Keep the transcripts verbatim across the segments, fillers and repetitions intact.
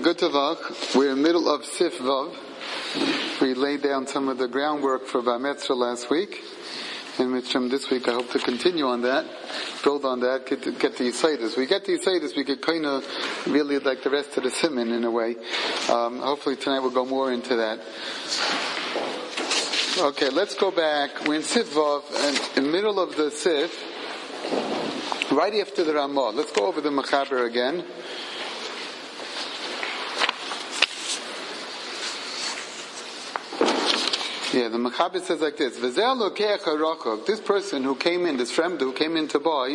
Good Tavach. We're in the middle of Sif Vav. We laid down some of the groundwork for Bar Mitzvah last week. And this week I hope to continue on that, build on that, get to, get to Yisaitis. We get to Yisaitis, we get kind of really like the rest of the Siman in a way. Um, hopefully tonight we'll go more into that. Okay, let's go back. We're in Sif Vav, and in the middle of the Sif, right after the Ramah. Let's go over the Mechaber again. Yeah, the Mechaber says like this: this person who came in, this friend who came in to buy,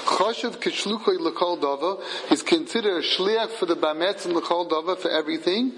he's considered a shliach for the bametz and l'chol dava for everything.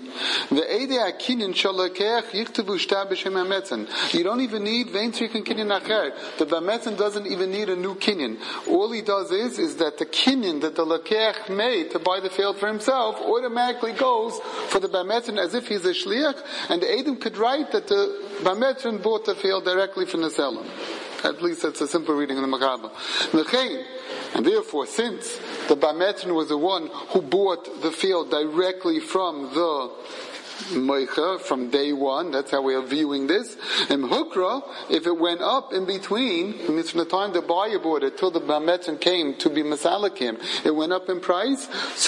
You don't even need the bametz doesn't even need a new kinyan. All he does is is that the kinyan that the lakeach made to buy the field for himself automatically goes for the bametz as if he's a shliach, and the Edom could write that the Bametron bought the field directly from the seller. At least that's a simple reading of the Mechaber. And therefore, since the Bametron was the one who bought the field directly from the Moicha, from day one, that's how we are viewing this. And Hukra, if it went up in between, it means from the time the buyer bought it till the Bametron came to be Masalakim, it went up in price.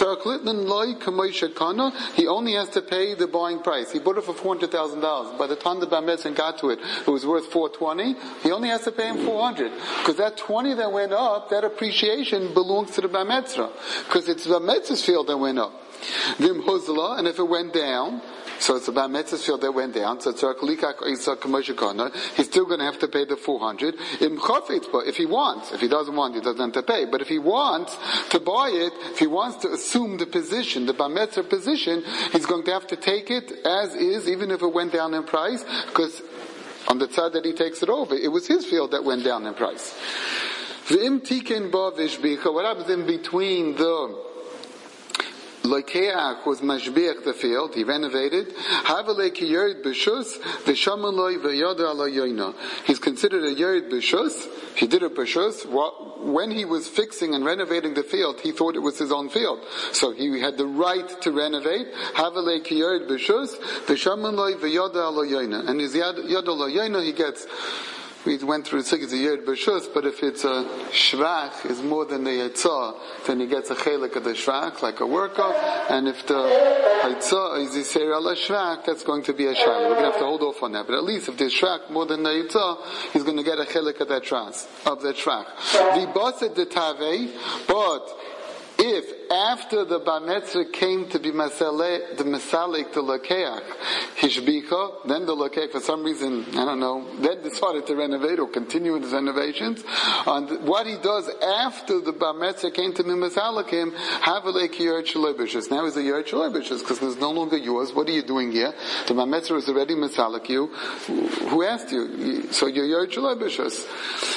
He only has to pay the buying price. He bought it for four hundred thousand dollars. By the time the Bametron got to it, it was worth four hundred twenty. He only has to pay him four hundred. Because that twenty that went up, that appreciation belongs to the Bametra. Because it's the Bametra's field that went up. Vim Huzla, and if it went down, so it's about Metz's field that went down, so it's he's still going to have to pay the four hundred. If he wants, if he doesn't want, he doesn't have to pay. But if he wants to buy it, if he wants to assume the position, the Bametzer position, he's going to have to take it as is, even if it went down in price, because on the side that he takes it over, it was his field that went down in price. What happens in between the Lokeach was mashbiach the field, he renovated. He's considered a yerid b'shus. He did a b'shus. When he was fixing and renovating the field, he thought it was his own field. So he had the right to renovate. And his yad he gets. We went through the Sikh, it's a Yerd B'Shus, but if it's a Shvach, is more than the Yetzah, then he gets a Chelik of the Shvach, like a worker, and if the Yetzah is Yisrael ala Shvach, that's going to be a Shvach. We're going to have to hold off on that, but at least if there's Shvach more than the Yetzah, he's going to get a Chelik of that Shvach, of that Shvach. The Baset de Taveh, but if after the Bametzer came to be Masalik, the Masalik, the Lakeach, Hishbika, then the Lakeach, for some reason, I don't know, then decided to renovate or continue his renovations. And what he does after the Bametzer came to be Masalikim, have a Lake Yerd Shalobishus. Now he's a Yerd Shalobishus, because there's no longer yours. What are you doing here? The Bametzer is already Masalik you. Who asked you? So you're Yerd Shalobishus.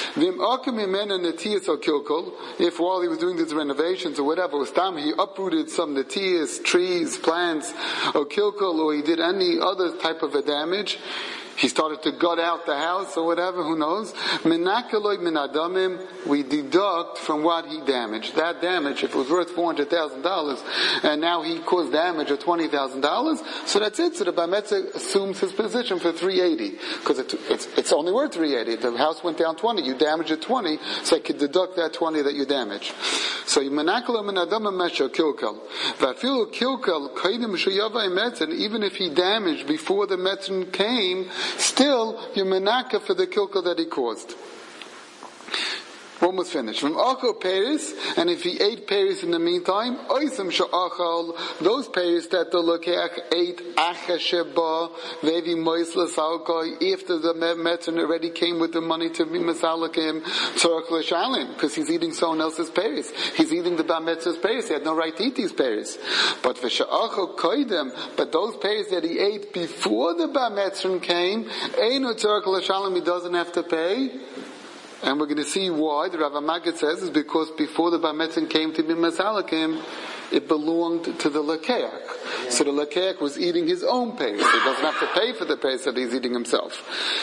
If while he was doing these renovations or whatever, was time he uprooted some natias, trees, plants, or kilkul, or he did any other type of a damage, he started to gut out the house or whatever, who knows? Menakaloi minadamim, we deduct from what he damaged. That damage, if it was worth four hundred thousand dollars, and now he caused damage of twenty thousand dollars, so that's it. So the Bametzer assumes his position for three hundred eighty dollars, because it, it's, it's only worth three hundred eighty dollars. The house went down twenty, you damaged it twenty, so I could deduct that twenty that you damaged. So menakaloi minadamim mesha kilkal. Vafilu kilkal kaidim shuyava metzen, even if he damaged before the metzen came, still, you're menaka for the kilka that he caused. Almost finished. From Achel Paris, and if he ate Paris in the meantime, Oisam Sha'achal, those Paris that the Lokeach ate, Achasheba, Vevi Moisla Salkoi, after the Metzon already came with the money to be Masalakim, Tzorach L'Shalim, because he's eating someone else's Paris. He's eating the Bametz's Paris. He had no right to eat these Paris. But for Sha'achal Koidem, but those Paris that he ate before the Bametzon came, Eino Tzorach L'Shalim, he doesn't have to pay. And we're going to see why. The Rav Maggid says is because before the Bametzin came to be Masalakim, it belonged to the Lakeach. Yeah. So the Lakeach was eating his own pay, so he doesn't have to pay for the pay that he's eating himself.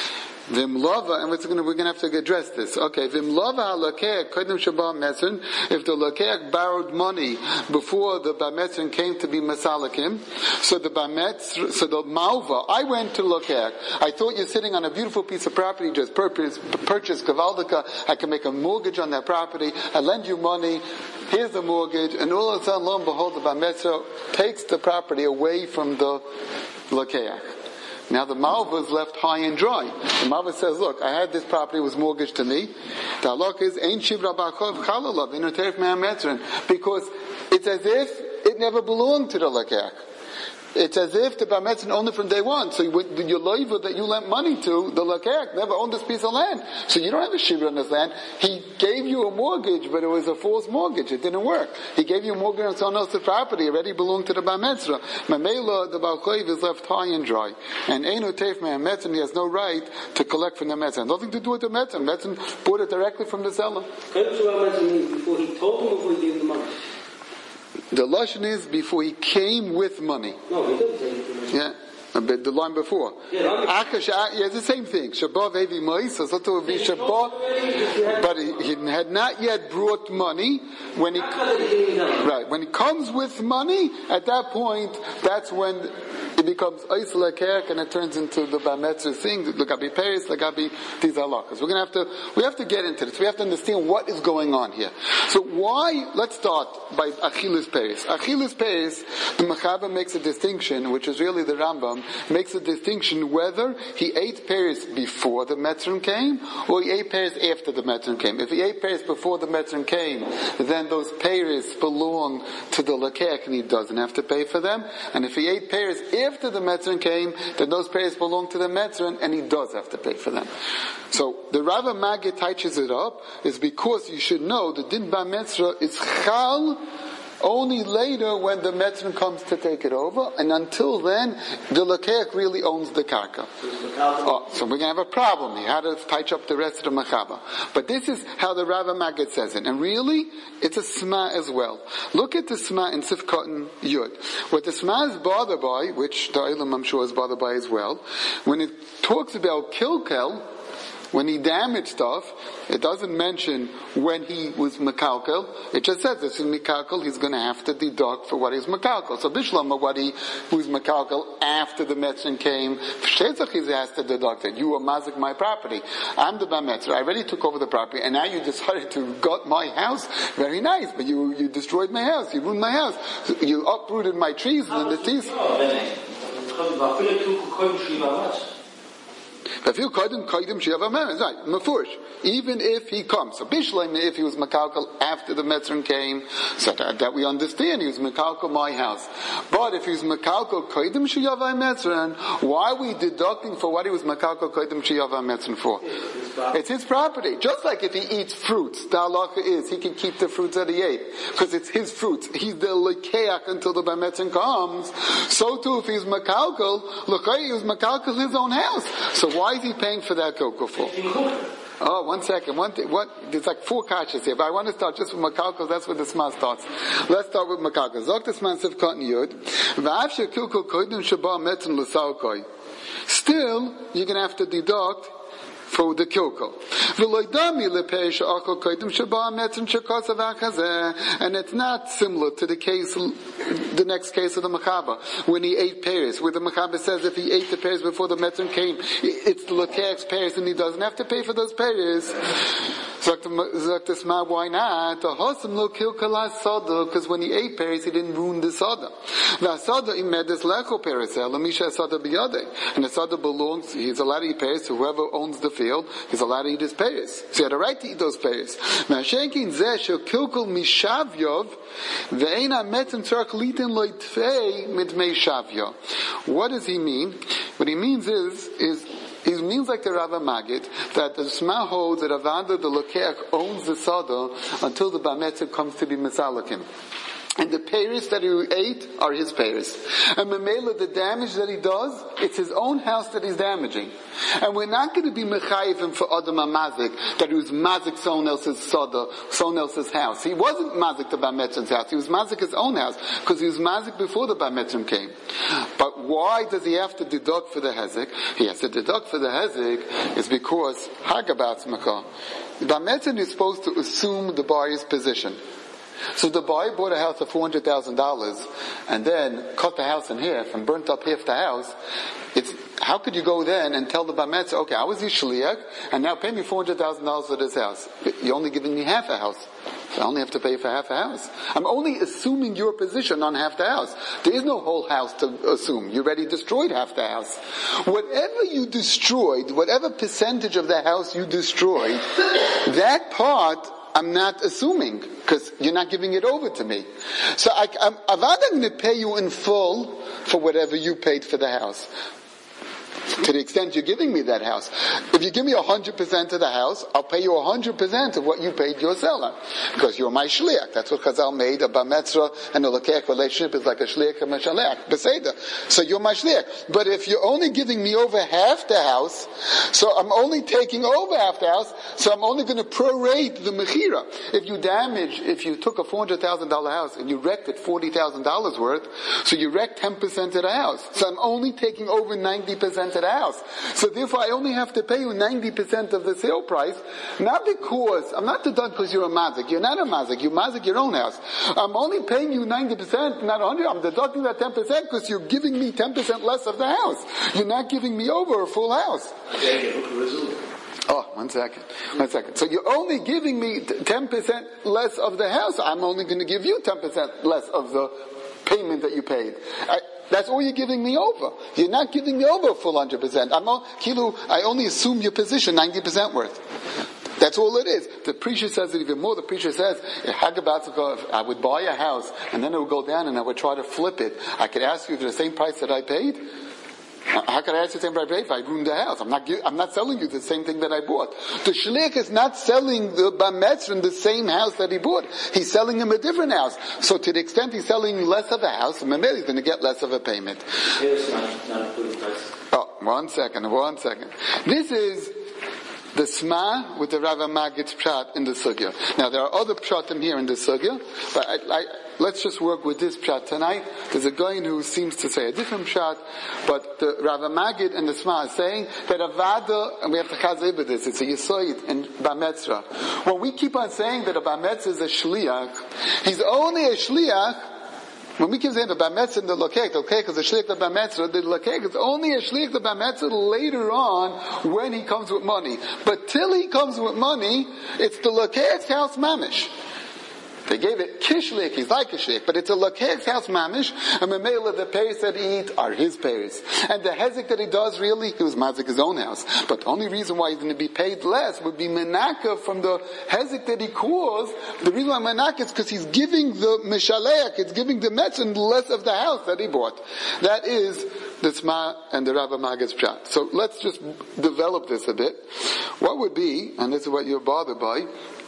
Vimlava, and we're going we're to have to address this. Okay, Vimlava halakeach kodim sheba metzrin. If the lakeach borrowed money before the bametzrin came to be masalakim, so the bametz, so the malva, I went to lakeach. I thought you're sitting on a beautiful piece of property, just purchase, purchase kavaldika. I can make a mortgage on that property. I lend you money. Here's the mortgage, and all of a sudden, lo and behold, the bametzra takes the property away from the lakeach. Now the malva is left high and dry. The malva says, look, I had this property, it was mortgaged to me. The halakha is, Ein shivra b'achov chalalav, in uterif me'ametzrin. Because it's as if it never belonged to the lakeach. It's as if the bametzrin owned it from day one. So your loiva that you lent money to, the lakeach, never owned this piece of land. So you don't have a shivra on this land. He gave you a mortgage, but it was a false mortgage. It didn't work. He gave you a mortgage on someone else's property. It already belonged to the bametzra. Mamela, the balchoiv is left high and dry. And Einu Teif Me'ametzrin, he has no right to collect from the metzrin. Nothing to do with the metzrin. Metzrin bought it directly from the seller. Before he told him, before he gave him the money? The lashon is before he came with money. No, he doesn't say anything. Yeah. But the line before. Yeah, Akash, yeah, it's the same thing. Shabbat Evi Mois, so it would be Shabbat, but he, he had not yet brought money. When he, right, when he comes with money, at that point, that's when it becomes Eisel Kerk and it turns into the Bametzer thing, the Gabi Paris, the Gabi these halakas. We're gonna have to, we have to get into this. We have to understand what is going on here. So why, let's start by Achilles Paris. Achilles Paris, the Mechaber makes a distinction, which is really the Rambam, makes a distinction whether he ate Paris before the Metzrim came, or he ate Paris after the Metzrim came. If he ate Paris before the Metzrim came, then those Paris belong to the Lakeach and he doesn't have to pay for them. And if he ate Paris after the Metzrin came, then those Paris belong to the Metzrin and he does have to pay for them. So the Rava Maggid touches it up is because you should know the Din Ba Metzra is Chal only later when the Metzrin comes to take it over, and until then, the Lakeach really owns the Karka. Oh, so we're going to have a problem here, how to touch up the rest of the Mechaba. But this is how the Rava Maggid says it, and really, it's a Sma as well. Look at the Sma in Sifkot and Yud. What the Sma is bothered by, which the Eilam I'm sure is bothered by as well, when it talks about Kilkel, when he damaged stuff, it doesn't mention when he was Mekalkel. It just says this is Mekalkel, he's going to have to deduct for what he's Mekalkel. So Bishlama, what he was Mekalkel after the Metzrin came, Shetzach he has to deduct it. You are mazik my property. I'm the Bametzer. I already took over the property, and now you decided to gut my house. Very nice, but you you destroyed my house. You ruined my house. You uprooted my trees and the trees. Even if he comes, so Bishleim, if he was Mekalkel after the Metzrin came, so that, that we understand, he was Mekalkel my house. But if he was Mekalkel Kodim Sheyavai Metzrin, why are we deducting for what he was Mekalkel Kodim Sheyavai Metzrin for? It's his property. Just like if he eats fruits, the halacha is he can keep the fruits that he ate because it's his fruits. He's the lekeach until the Bametzin comes. So too, if he's Mekalkel, look, he was Mekalkel his own house. So why is he paying for that cocoa for? Oh, one second. One thing, what, there's like four kashas here, but I want to start just with Mekalkel, that's where the Sma starts. Let's start with Mekalkel. Zok the Sma Sifkot and Yud. V'av shekilkel kodim sheba metzin l'salkoi. Still, you're going to have to deduct for the kilkel. And it's not similar to the case, the next case of the Mechaba, when he ate pears, where the Mechaba says if he ate the pears before the Metzrim came, it's the Lakeach's pears and he doesn't have to pay for those pears. Why not? Because when he ate pears, he didn't ruin the soda. And the soda belongs, he's allowed to eat pears to whoever owns the field, he's allowed to eat his pears. So he had a right to eat those pears. What does he mean? What he means is, is It means like the Rava Maggid, that the Sma holds that Avanda, the Lakeach, owns the Sada until the Bametzer comes to be Mesalakim. And the peiros that he ate are his peiros. And Mamela, the damage that he does, it's his own house that he's damaging. And we're not going to be mechayiv him for Adam HaMazik, that he was mazik someone else's soda, someone else's house. He wasn't mazik the Bar Mitzvah's house. He was mazik his own house, because he was mazik before the Bar Mitzvah came. But why does he have to deduct for the hezek? He has to deduct for the hezek is because Hagabatz Makah. The Bar Mitzvah is supposed to assume the buyer's position. So the buyer bought a house for four hundred thousand dollars and then cut the house in half and burnt up half the house. It's, how could you go then and tell the Bar Mitzvah, okay, I was your shliach, and now pay me four hundred thousand dollars for this house. You're only giving me half a house. So I only have to pay for half a house. I'm only assuming your position on half the house. There is no whole house to assume. You already destroyed half the house. Whatever you destroyed, whatever percentage of the house you destroyed, that part I'm not assuming, because you're not giving it over to me. So I, I'm, I'm going to pay you in full for whatever you paid for the house. To the extent you're giving me that house. If you give me one hundred percent of the house, I'll pay you one hundred percent of what you paid your seller. Because you're my shliach. That's what Chazal made. A Bar Mitzvah and a Lekech relationship is like a shliach and a shliach. Beseda. So you're my shliach. But if you're only giving me over half the house, so I'm only taking over half the house, so I'm only going to prorate the mechira. If you damage, if you took a four hundred thousand dollars house and you wrecked it forty thousand dollars worth, so you wrecked ten percent of the house. So I'm only taking over ninety percent of the house. So therefore I only have to pay you ninety percent of the sale price, not because, I'm not deducting because you're a mazik. You're not a mazik. You mazik your own house. I'm only paying you ninety percent, not one hundred. I'm deducting that ten percent because you're giving me ten percent less of the house. You're not giving me over a full house. Oh, one second. One second. So you're only giving me ten percent less of the house. I'm only going to give you ten percent less of the payment that you paid. I, That's all you're giving me over. You're not giving me over a full one hundred percent. I'm all, Kilu, I only assume your position ninety percent worth. That's all it is. The preacher says it even more. The preacher says, if I would buy a house and then it would go down and I would try to flip it, I could ask you for the same price that I paid. How can I ask you the same price I paid if I ruined the house? I'm not, I'm not selling you the same thing that I bought. The shliach is not selling the Bar Mitzvah the same house that he bought. He's selling him a different house. So to the extent he's selling less of a house, maybe he's going to get less of a payment. Oh, one second, one second. This is the Sma with the Rav Magid's pshat in the Sugya. Now there are other pshatim here in the Sugya, but I, I, let's just work with this pshat tonight. There's a guy who seems to say a different pshat, but the Rav Magid and the Sma are saying that Avada, and we have to chazay with this, it's a Yisoid in Bar Mitzvah. When we keep on saying that a Bar Mitzvah is a shliach, he's only a shliach. When we keep saying the Bar Mitzvah and the Lekech, the Lekech is a shliach the Bar Mitzvah, the Lekech is only a shliach the Bar Mitzvah later on when he comes with money. But till he comes with money, it's the Lekech's house mamish. They gave it kishlik, he's like a shliach, but it's a Lekech's house mamish, and Mamela, the peiros that he eat are his peiros. And the hezek that he does really, he was mazik his own house. But the only reason why he's going to be paid less would be menaka from the hezek that he caused. The reason why menaka is because he's giving the mishaleach, it's giving the metzin less of the house that he bought. That is the Tzma and the Rav Magid's pshat. So let's just develop this a bit. What would be, and this is what you're bothered by,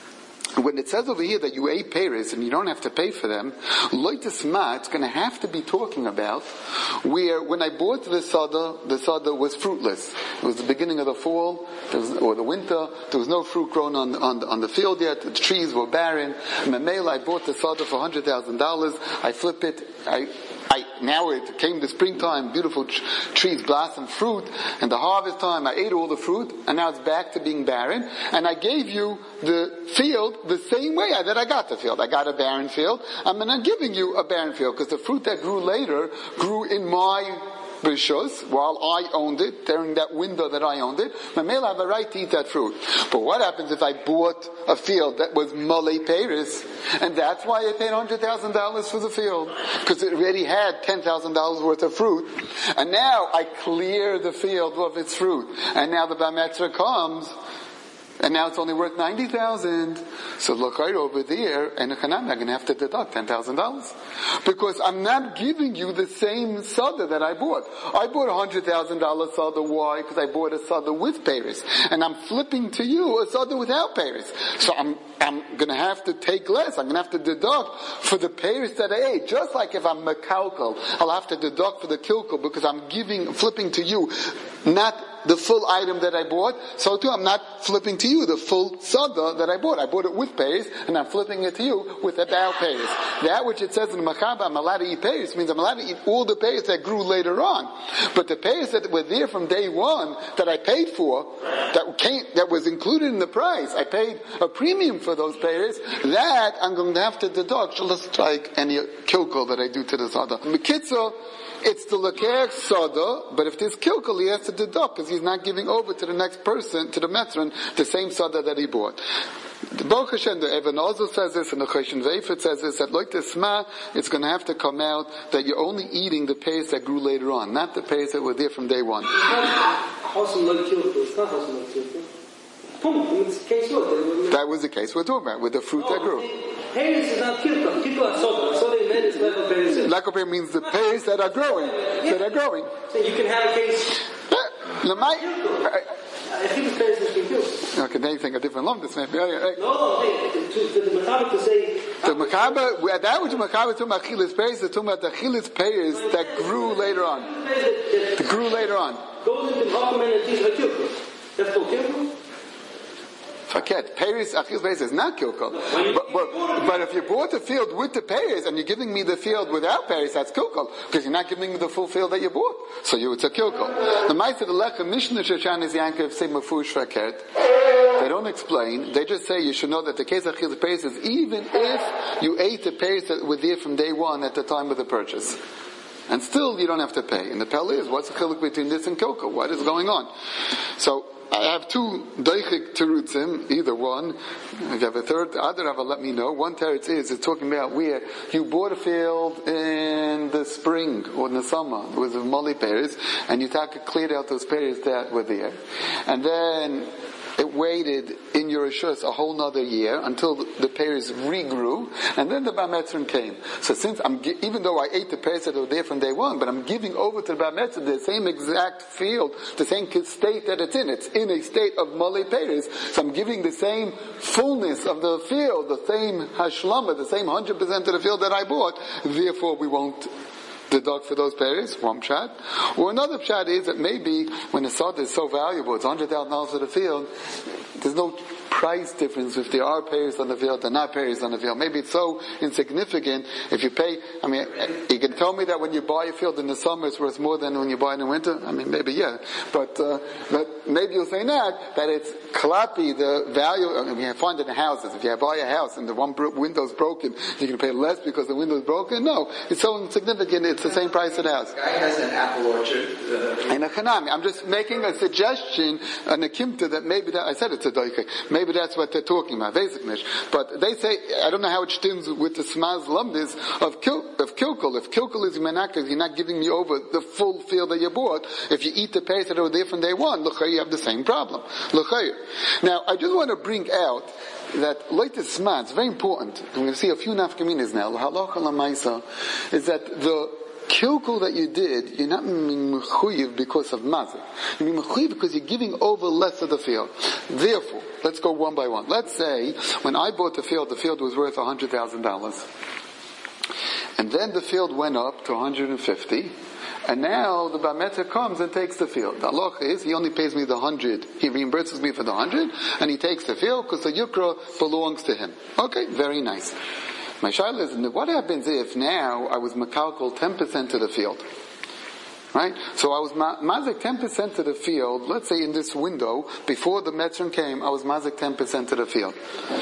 when it says over here that you ate peiros and you don't have to pay for them, loitasma, it's going to have to be talking about where when I bought the sada, the sada was fruitless. It was the beginning of the fall, there was, or the winter. There was no fruit grown on on, on the field yet. The trees were barren. Mamela, I bought the sada for one hundred thousand dollars. I flip it. I. I, now it came the springtime, beautiful tr- trees blossom fruit, and the harvest time, I ate all the fruit, and now it's back to being barren, and I gave you the field the same way that I got the field. I got a barren field, I'm not giving you a barren field, because the fruit that grew later grew in my B'Shus, while I owned it, during that window that I owned it, Mamela, I have a right to eat that fruit. But what happens if I bought a field that was Malay Peiros, and that's why I paid one hundred thousand dollars for the field, because it already had ten thousand dollars worth of fruit, and now I clear the field of its fruit, and now the Bar Mitzvah comes, and now it's only worth ninety thousand. So look right over there, and I'm going to have to deduct ten thousand dollars because I'm not giving you the same sada that I bought. I bought a hundred thousand dollar sada. Why? Because I bought a sada with payers, and I'm flipping to you a sada without payers. So I'm I'm going to have to take less. I'm going to have to deduct for the payers that I ate. Just like if I'm mekalkel, I'll have to deduct for the kilkel because I'm giving, flipping to you, not the full item that I bought. So too, I'm not flipping to you the full sada that I bought. I bought it with payers, and I'm flipping it to you with without payers. That which it says in Machaba, I'm allowed to eat payers, means I'm allowed to eat all the payers that grew later on. But the payers that were there from day one, that I paid for, that came, that was included in the price, I paid a premium for those payers, that I'm going to have to deduct just like any kilkel that I do to the sada. Mekitza, it's the Lekech Sada, but if there's kilkel, he has to deduct, because he's not giving over to the next person, to the Metron, the same Sada that he bought. The Baruch Hashem, the Even also says this, and the Choshen Veifet says this, that like the Sma, it's going to have to come out that you're only eating the payers that grew later on, not the payers that were there from day one. That was the case we're talking about, with the fruit that grew. Payers is not kilka. Kilka are soda. Soda in men is level payers. Level payer means the payers that are growing. Yeah. That are growing. So you can have a case. I think it's payers that can kill. Okay, now you think a different lump. This may be. Right. No, no, to, to the Machaber to say. The Machaber, that which Machaber talking about chilis payers, they're talking about the chilis payers that grew later on. That grew later on. Goes into Machaber and teach like kilka. That's called kilka. Faket. Payers, achilles payers is not kilkel. But, but, but if you bought the field with the payers and you're giving me the field without payers, that's kilkel. Because you're not giving me the full field that you bought. So you, it's a kilkel. The Ma'aseh the Lechem Mishnah Shoshan is Yankov say Mafush Faket. They don't explain. They just say you should know that the case of achilles payers is even if you ate the payers that were there from day one at the time of the purchase. And still you don't have to pay. And the Pell is, what's the chiluk between this and kilkel? What is going on? So, I have two daichik terutzim, either one. If you have a third, other Rava, let me know. One teretz is, it's talking about where you bought a field in the spring or in the summer. It was molly pears, and you taka cleared out those pears that were there. And then it waited in your Rishus a whole nother year until the pears regrew, and then the Bar Metzrin came. So since I'm, even though I ate the pears that were there from day one, but I'm giving over to the Bar Metzrin the same exact field, the same state that it's in. It's in a state of Malay pears, so I'm giving the same fullness of the field, the same hashlama, the same one hundred percent of the field that I bought. Therefore, we won't deduct for those payers, one pshat. Or another pshat is that maybe when the sod is so valuable, it's one hundred thousand dollars for the field, there's no price difference if there are payers on the field and not payers on the field. Maybe it's so insignificant if you pay, I mean, you can tell me that when you buy a field in the summer it's worth more than when you buy it in the winter. I mean, maybe yeah. But, uh, but maybe you'll say not, that it's klapi, the value, I mean, you find it in houses. If you buy a house and the one bro- window's broken, you're going to pay less because the window's broken? No. It's so insignificant, it's the same price it has. The guy has an apple orchard. Uh, in a chanami. I'm just making a suggestion, an akimta, that maybe that, I said it's a doike, maybe that's what they're talking about, basically. But they say, I don't know how it stems with the smaz lumdis of, kil, of kilkul. If kilkul is menaka, you're not giving me over the full field that you bought. If you eat the payers that are there from day one, l'chayr, you have the same problem. L'chayr. Now, I just want to bring out that latest smaz, it's very important. I'm going to see a few nafkaminas now. Halacha l'maisa is that the kilkul that you did, you're not mechuyev because of mazik. You're mechuyev because you're giving over less of the field. Therefore, let's go one by one. Let's say, when I bought the field, the field was worth one hundred thousand dollars. And then the field went up to one hundred fifty. And now the Bar Metzah comes and takes the field. The halacha is, he only pays me the hundred. He reimburses me for the hundred, and he takes the field because the yukra belongs to him. Okay, very nice. My shaila is, what happens if now I was makalkal ten percent to the field? Right? So I was ma- mazik ten percent to the field, let's say in this window, before the Metzron came, I was mazik ten percent to the field.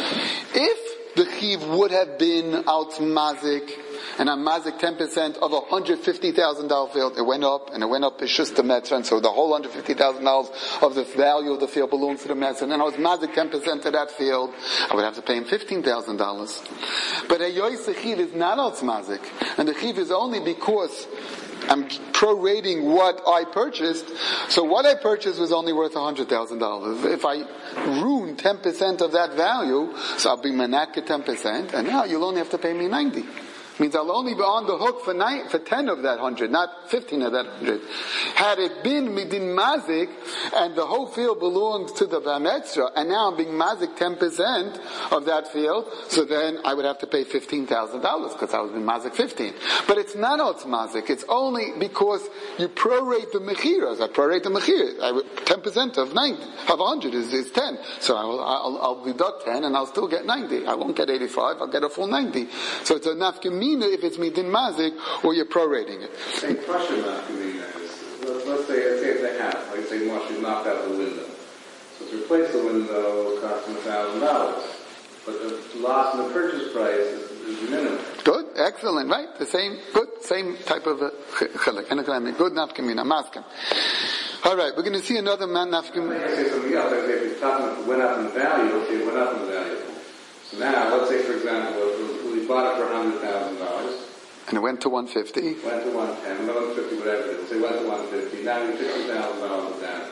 If the chiv would have been out mazik, and I'm mazik ten percent of a one hundred fifty thousand dollars field, it went up, and it went up, it's just the Metzron, so the whole one hundred fifty thousand dollars of the value of the field belongs to the Metzron, and I was mazik ten percent to that field, I would have to pay him fifteen thousand dollars. But a yois chiv is not out mazik, and the chiv is only because I'm prorating what I purchased, so what I purchased was only worth one hundred thousand dollars. If I ruined ten percent of that value, so I'll be menaka ten percent, and now you'll only have to pay me ninety. Means I'll only be on the hook for nine, for ten of that hundred, not fifteen of that hundred. Had it been midin mazik, and the whole field belongs to the bametzra, and now I'm being mazik ten percent of that field, so then I would have to pay fifteen thousand dollars, because I was being mazik fifteen. But it's not otz mazik, it's only because you prorate the mechiras. I prorate the mechir. ten percent of ninety, of one hundred is, is ten. So I will, I'll, I'll deduct ten, and I'll still get ninety. I won't get eighty-five, I'll get a full ninety. So it's a nafkamina if it's midin mazik, or you're prorating it. Same question nafkamina is, let's say, let's say it's a house, like say Moshe knocked out the window. So to replace the window will cost him a thousand dollars. But the loss in the purchase price is, is minimum. Good, excellent, right? The same, good, same type of chilek. Good nafkamina, maskim. All right, we're going to see another man nafkamina. I say something else. I say if it's talking went up in value, let's say it went up in value. So now, let's say, for example, we bought it for one hundred thousand dollars. And it went to one hundred fifty. Went to one hundred ten, one hundred fifty, whatever it is. So it went to one hundred fifty. Now we have fifty thousand dollars of damage.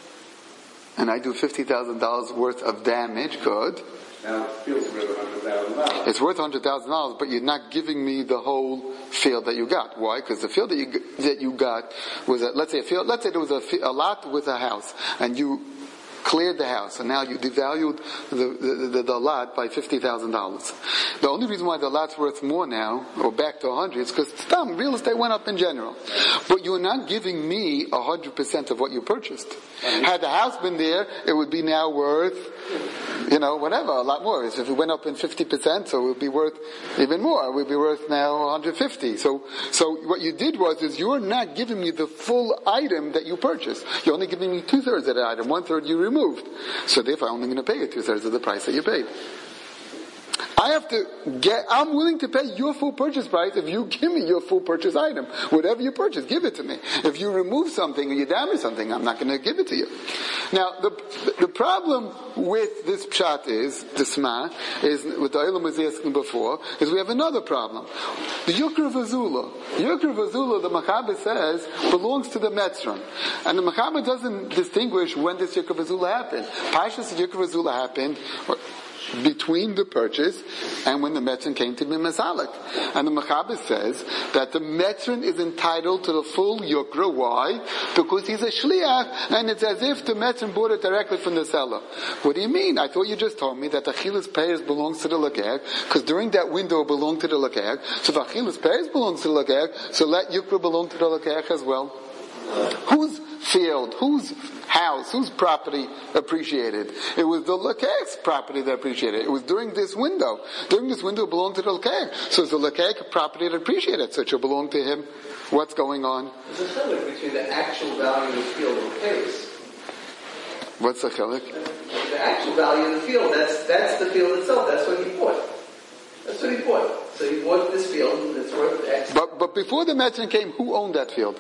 And I do fifty thousand dollars worth of damage, good. Now the field's worth one hundred thousand dollars. It's worth one hundred thousand dollars, but you're not giving me the whole field that you got. Why? Because the field that you that you got was, a, let's say a field, let's say there was a, a lot with a house, and you cleared the house, and now you devalued the, the, the, the lot by fifty thousand dollars. The only reason why the lot's worth more now, or back to one hundred, is because some real estate went up in general. But you're not giving me one hundred percent of what you purchased. Had the house been there, it would be now worth, you know, whatever, a lot more. If it went up in fifty percent, so it would be worth even more. It would be worth now one hundred fifty. So, so what you did was, is you're not giving me the full item that you purchased. You're only giving me two-thirds of the item, one-third you removed. So therefore I'm only going to pay you two-thirds of the price that you paid. I have to get, I'm willing to pay your full purchase price if you give me your full purchase item. Whatever you purchase, give it to me. If you remove something or you damage something, I'm not going to give it to you. Now, the the problem with this pshat is, the sma, is, with the Eilam was asking before, is we have another problem. The Yukra Vazula. Yukra Vazula, the Machaber says, belongs to the Metzron. And the Machaber doesn't distinguish when this Yukra Vazula happened. Pashas Yukra Vazula happened between the purchase and when the Metzron came to be Masalik. And the Machaber says that the Metzron is entitled to the full Yukra. Why? Because he's a Shliach, and it's as if the Metzron bought it directly from the seller. What do you mean? I thought you just told me that the Achilas Peiros belongs to the Lakeg, because during that window it belonged to the Lakeg. So if Achilas Peiros belongs to the Lakeg, so let Yukra belong to the Lakeg as well. Whose field, whose house, whose property appreciated? It was the Lakeg's property that appreciated. It was during this window. During this window it belonged to the Lakeg. So it's the Lakeg property that appreciated, so it should belong to him. What's going on? There's a chilek between the actual value of the field and the Peiros. What's the chilek? The actual value of the field, that's that's the field itself, that's what he bought. That's what he bought. So he bought this field that's worth X. But, but before the Metzron came, who owned that field?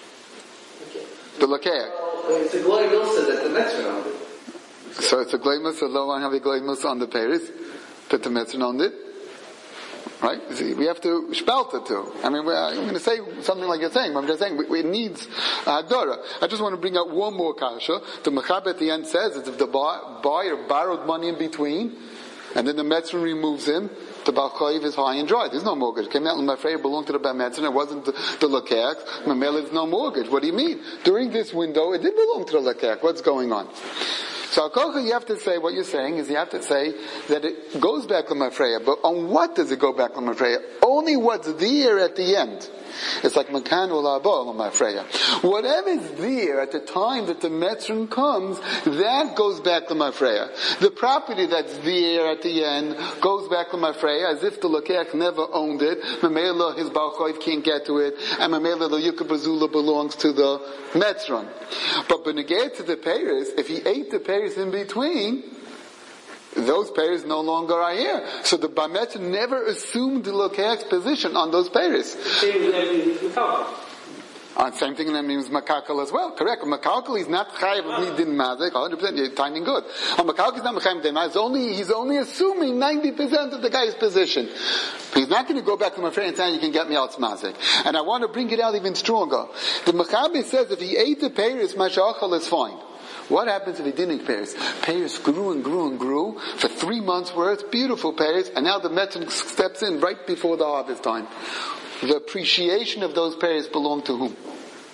The Lakeg. Well, it's a Gloy Milsa that the Metzron owned it. So it's a Gleimus, a low one have a Gleimus on the Peiros, that the Metzron owned it. Right? See, we have to spelt it too. I mean, I'm going to say something like you're saying, but I'm just saying, it needs Hadara. I just want to bring out one more kasha. The Machaber at the end says that if the buyer borrowed money in between, and then the Metzron removes him, the Baal Chayiv is high and dry. There's no mortgage. It came out, my afraid it belonged to the Baal Metzron. It wasn't the, the Lakeg. Mamela, there's no mortgage. What do you mean? During this window, it did belong to the Lakeg. What's going on? So, Akocha, you have to say, what you're saying is you have to say that it goes back to Mafreya. But on what does it go back to Mafreya? Only what's there at the end. It's like Makan Ulabo Mafreya. Whatever is there at the time that the Metzron comes, that goes back to Mafreya. The property that's there at the end goes back to Mafreya as if the Lakech never owned it. Mamela, his Baal Chayiv can't get to it. And Mamela, the Yukra Bazula belongs to the Metzron. But when it gets to the Peiros, if he ate the Peiros in between, those Peiros no longer are here. So the Bamet never assumed the Lokech's position on those Peiros. Same with every Makakal. Uh, same thing that means Makakal as well. Correct. Makakal is not Chayiv Midin Mazik, one hundred percent, you're timing good. On Makakal is not Chayiv Midin Mazik, only, he's only assuming ninety percent of the guy's position. He's not going to go back to my friend and say, you can get me out Mazik. And I want to bring it out even stronger. The Machaber says if he ate the Peiros, Mashachal is fine. What happens if he didn't eat pears? Pears grew and grew and grew for three months worth, beautiful pears, and now the Metron steps in right before the harvest time. The appreciation of those pears belong to whom?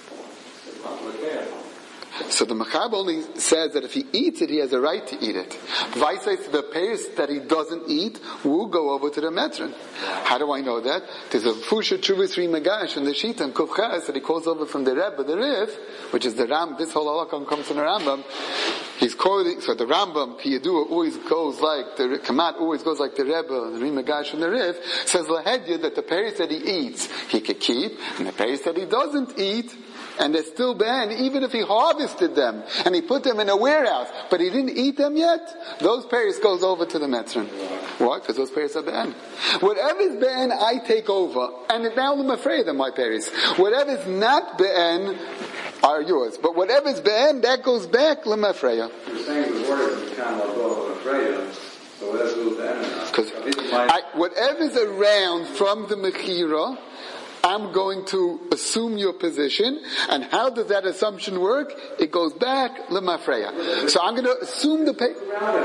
So the Machab only says that if he eats it, he has a right to eat it. Vaisais, the pears that he doesn't eat will go over to the Metron. How do I know that? There's a Fusha Truvis Ri Magash in the Shita and Kufchas that he calls over from the Rebbe, the Rif, which is the Ram, this whole halakha comes from the Rambam. He's quoting, so the Rambam, Kiyadua, always goes like, the Kamat always goes like the Rebbe, the Ri Magash and the Rif, says Lahedya that the pears that he eats, he could keep, and the pears that he doesn't eat, and they're still banned, even if he harvested them, and he put them in a warehouse, but he didn't eat them yet, those pears goes over to the Metron. Why? Because those pears are banned. Whatever's banned, I take over, and now I'm afraid of them, my pears. Whatever's not banned are yours, but whatever's banned, that goes back l'mafreya. You're saying the word is kind of l'mafreya, so whatever's banned. Because whatever's around from the mechira, I'm going to assume your position, and how does that assumption work? It goes back l'mafreya. So I'm going to assume the pay.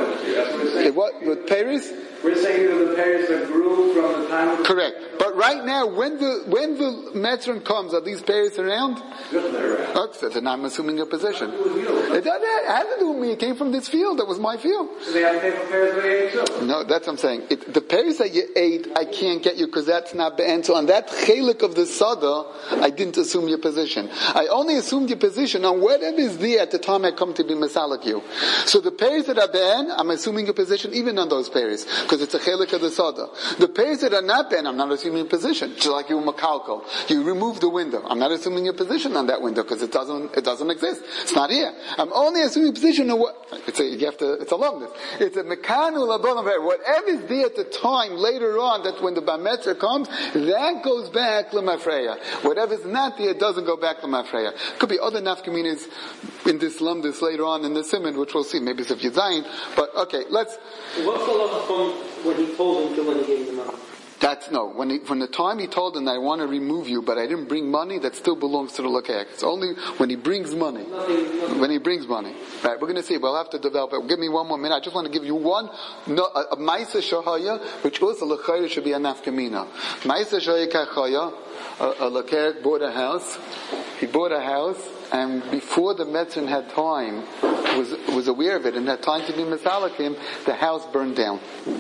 What with Paris? We're saying that the pears that grew from the time of the correct. But right now, when the when the Metron comes, are these pears around? Yes, they're around. Oh, so then I'm assuming your position. It doesn't have to do with me. It came from this field. That was my field. So they have to pay for pears that they ate too? No, that's what I'm saying. It, the pears that you ate, I can't get you because that's not be'en. So on that chelik of the sada, I didn't assume your position. I only assumed your position on whatever is there at the time I come to be masalik you. So the pears that are be'en, I'm assuming your position even on those pears. Because it's a chelik of the sada. The pears that are not ben, I'm not assuming your position. Just like you makalkal. You remove the window. I'm not assuming your position on that window because it doesn't, it doesn't exist. It's not here. I'm only assuming position of what, it's a, you have to, it's a lumnus. It's a mekanu labonam. Whatever is there at the time later on, that when the bametra comes, that goes back l'mafreya. Whatever is not there doesn't go back l'mafreya. Could be other nafkaminas in this lumnus later on in the simon, which we'll see. Maybe it's if you're dying. But okay, let's. What's the law from when he told him to when he gave the money? That's no. When he, from the time he told him, I want to remove you, but I didn't bring money, that still belongs to the lokek. It's only when he brings money. Nothing, nothing. When he brings money. Right, we're going to see. We'll have to develop it. Give me one more minute. I just want to give you one, no, a Maisa Shahaya, which also L'chayra should be a nafkamina. Maisa Shahaya Kachaya, a lokek bought a house. He bought a house, and before the Metron had time, was was aware of it, and had time to be Masalakim, the house burned down.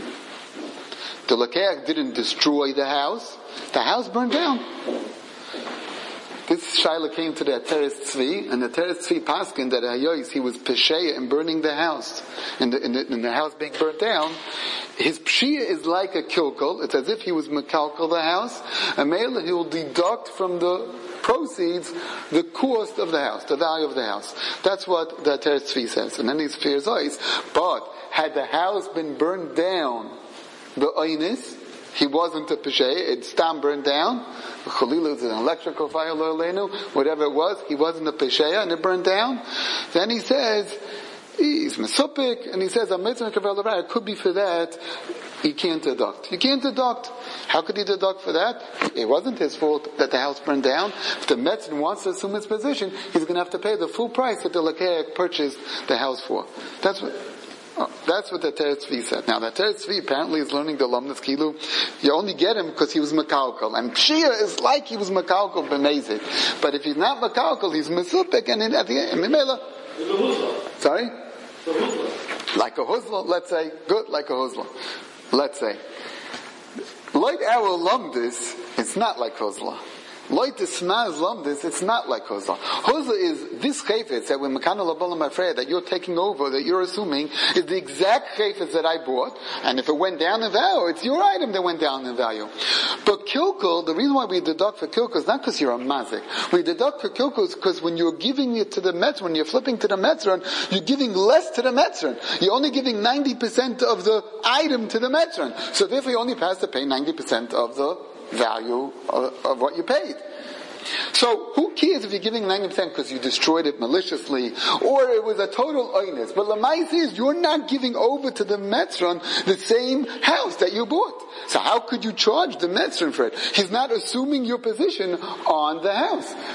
The Lakeach didn't destroy the house. The house burned down. This Shaila came to the Teres Tzvi, and the Teres Tzvi paskin that Hayois, he was Pesheya in burning the house. In the, in the, in the house being burnt down, his Pshia is like a kilkal. It's as if he was Mekalkal the house. And Mela, he will deduct from the proceeds the cost of the house, the value of the house. That's what the Teres Tzvi says. And then he fears ice. But had the house been burned down, the Einis, he wasn't a Peshay, it stam burned down. Chalila is an electrical fire, whatever it was, he wasn't a Peshay, and it burned down. Then he says, he's Mesupik, and he says, it could be for that, he can't deduct. You can't deduct. How could he deduct for that? It wasn't his fault that the house burned down. If the Metzin wants to assume his position, he's going to have to pay the full price that the Lakeach purchased the house for. That's what... Oh, that's what the Teres Tzvi said. Now, the Teres Tzvi apparently is learning the Lamnas Kilu. You only get him because he was Mekalkal. And Pshia is like he was Mekalkal b'mezid. But if he's not Mekalkal, he's Mesupik, and in, at the end, Mimela. Sorry? Like a Huzla, let's say. Good, like a Huzla. Let's say. Like our Lamdis, it's not like Huzla. Like the Smaz Lamdis, it's not like Huzla. Huzla is this chayfetz that when Mekana Labalam Afreya that you're taking over, that you're assuming, is the exact chayfetz that I bought, and if it went down in value, it's your item that went down in value. But Kilkul, the reason why we deduct for Kilkul is not because you're a mazik. We deduct for Kilkul is because when you're giving it to the Metzron, when you're flipping to the Metzron, you're giving less to the Metzron. You're only giving ninety percent of the item to the Metzron. So therefore you only pass to pay ninety percent of the value of, of what you paid. So who cares if you're giving ninety percent because you destroyed it maliciously, or it was a total oinus? But Lamais is you're not giving over to the Metzron the same house that you bought. So how could you charge the Metzron for it? He's not assuming your position on the house.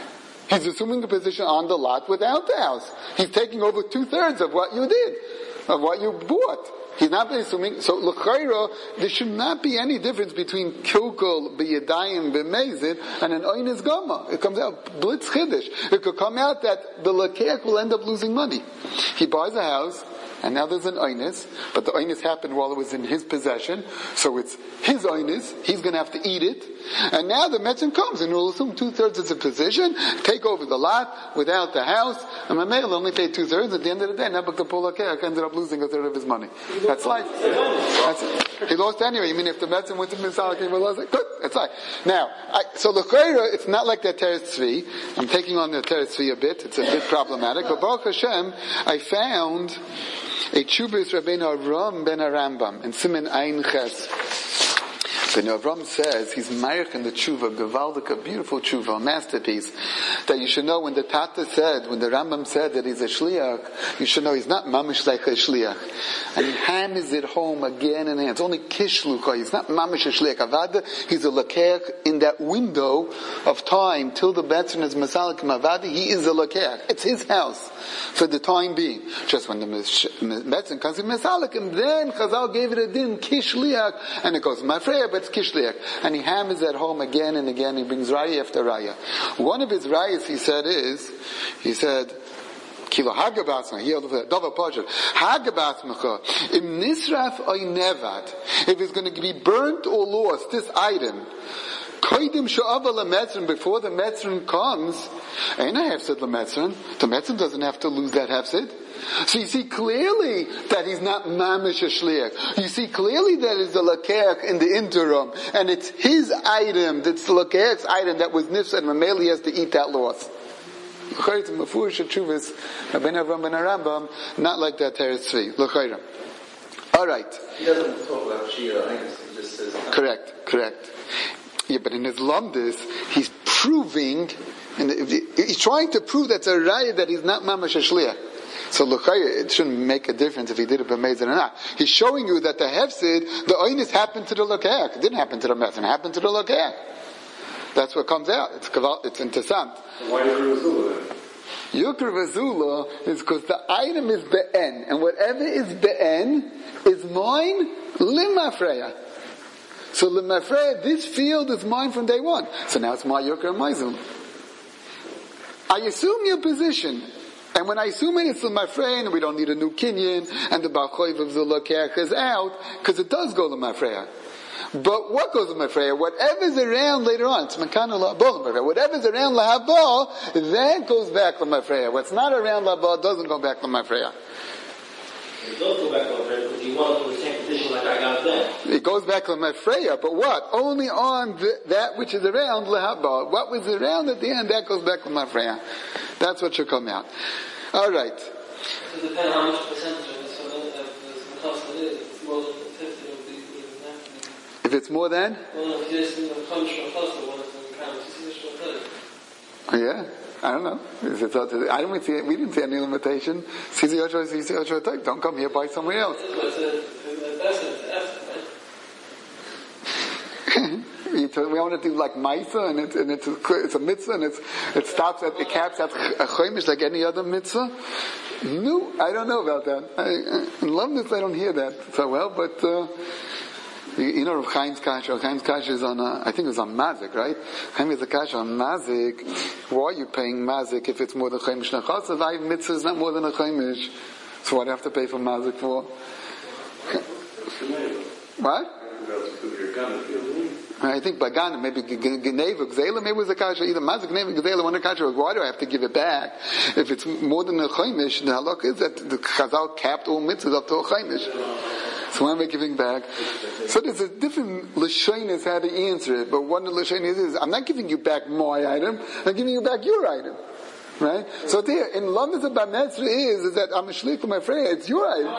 He's assuming a position on the lot without the house. He's taking over two-thirds of what you did, of what you bought. He's not assuming, so l'chayra, there should not be any difference between kilkul b'yadayim b'mezid and an oynis gama. It comes out blitz chiddush. It could come out that the lakeach will end up losing money. He buys a house, and now there's an oynis, but the oynis happened while it was in his possession, so it's his oynis, he's going to have to eat it, and now the metzin comes and will assume two-thirds is a position, take over the lot without the house, and my mail only paid two-thirds. At the end of the day, Nebuchadnezzar ended up losing a third of his money. That's life. That's it. He lost anyway. You mean if the metzin went to Misalik, he lost it? Good. That's life. Now, I, so the L'chayra, it's not like that Teres Tzvi. I'm taking on the Teres Tzvi a bit. It's a bit problematic. But Baruch Hashem, I found a Chubis Rabbeinu Avram ben Arambam in Siman Ein Ches. Ben Avram says he's Mayach in the Tshuva, Gevaldika, beautiful Tshuva, a masterpiece. That you should know when the Tata said, when the Rambam said that he's a Shliach, you should know he's not Mamish like a Shliach. And he hammers it home again and again. It's only Kishlucha. He's not Mamish a Shliach Avada. He's a Lakech in that window of time till the Betzin is Masalik Mavadi. He is a Lakech. It's his house for the time being. Just when the Betzin comes in Masalik, and then Chazal gave it a din, Kishliach, and it goes Mafreya, but it's Kishliach. And he hammers at home again and again. He brings Raya after Raya. One of his Rayas, he said, is, he said, Kilo Hagabatzma, here, Dova Pasha, Hagabatzmacha, Im Nisraf Oy Nevad, if it's going to be burnt or lost, this item, Koidim Sha'ava LaMetzrin, before the Metzrin comes, ain't a Hefsid LaMetzrin, the Metzrin doesn't have to lose that Hefsid. So you see clearly that he's not mamish a shliach. You see clearly that it's a lakeach in the interim, and it's his item, that's the lakeach's item that was nifsad, and Mameli has to eat that loss. Not like that Teres Tzvi. Alright. He doesn't talk about Shia, he just says... Correct, correct. Yeah, but in his Lumdis, he's proving, he's trying to prove that's a raya that he's not mamash a shliach. So l'chayr, it shouldn't make a difference if he did it b'mezid or not. He's showing you that the hefsid, the oynis happened to the l'keach. It didn't happen to the metzin, it happened to the l'keach. That's what comes out. It's it's interessant. Why Yukar Vazula then? Yukar Vazula is because the item is be'en, and whatever is be'en is mine limafreya. So limafreya, this field is mine from day one. So now it's my Yukar and my Zul. I assume your position. And when I assume it's my friend, we don't need a new kinyan, and the Balchoiv of Zulakech is out, because it does go to my friend. But what goes to my friend? Whatever's around later on, it's Makana La'abah, whatever's around La'abah, that goes back to my friend. What's not around La'abah doesn't go back to my friend. It does go back to my friend, because you want to the same position like I got then. It goes back to my Freya, but what? Only on the, that which is around La'abah. What was around at the end, that goes back to my Freya. That's what should come out. All right. It depends how much percentage of the cost it is. It's more than fifty of the... If it's more than? Well, if you're in the country of cluster, one is in count, it's oh, yeah? I don't know. Is it, I don't see, we didn't see any limitation. Don't come here, buy somewhere else. We want to do like Maisa, and it's, and it's, a, it's a mitzvah, and it's, it stops at, it caps at a chomish like any other mitzvah. No, I don't know about that. I, in Lumdis, I don't hear that so well, but, uh, you, you know, Rav Chaim's Kasha, Rav Chaim's Kasha is on, uh, I think it was on Mazik, right? Chaim is a Kasha on Mazik. Why are you paying Mazik if it's more than chomish nachas? If I have mitzvah is not more than a chomish, so what do I have to pay for Mazik for? What? I think Bagana, maybe Gneva, Gzela, maybe it was a kasha, either Mazik, Gneva, Gzela, one a kasha, why do I have to give it back? If it's more than a chaimish, the halakha is that the Chazal capped all mitzvahs up to a chaimish. So why am I giving back? So there's a different Lashonis how to answer it, but one of the Lashonis is, I'm not giving you back my item, I'm giving you back your item. Right? So there, in Lamed about Metzra is, is that I'm a shlik for my Freya, it's your item.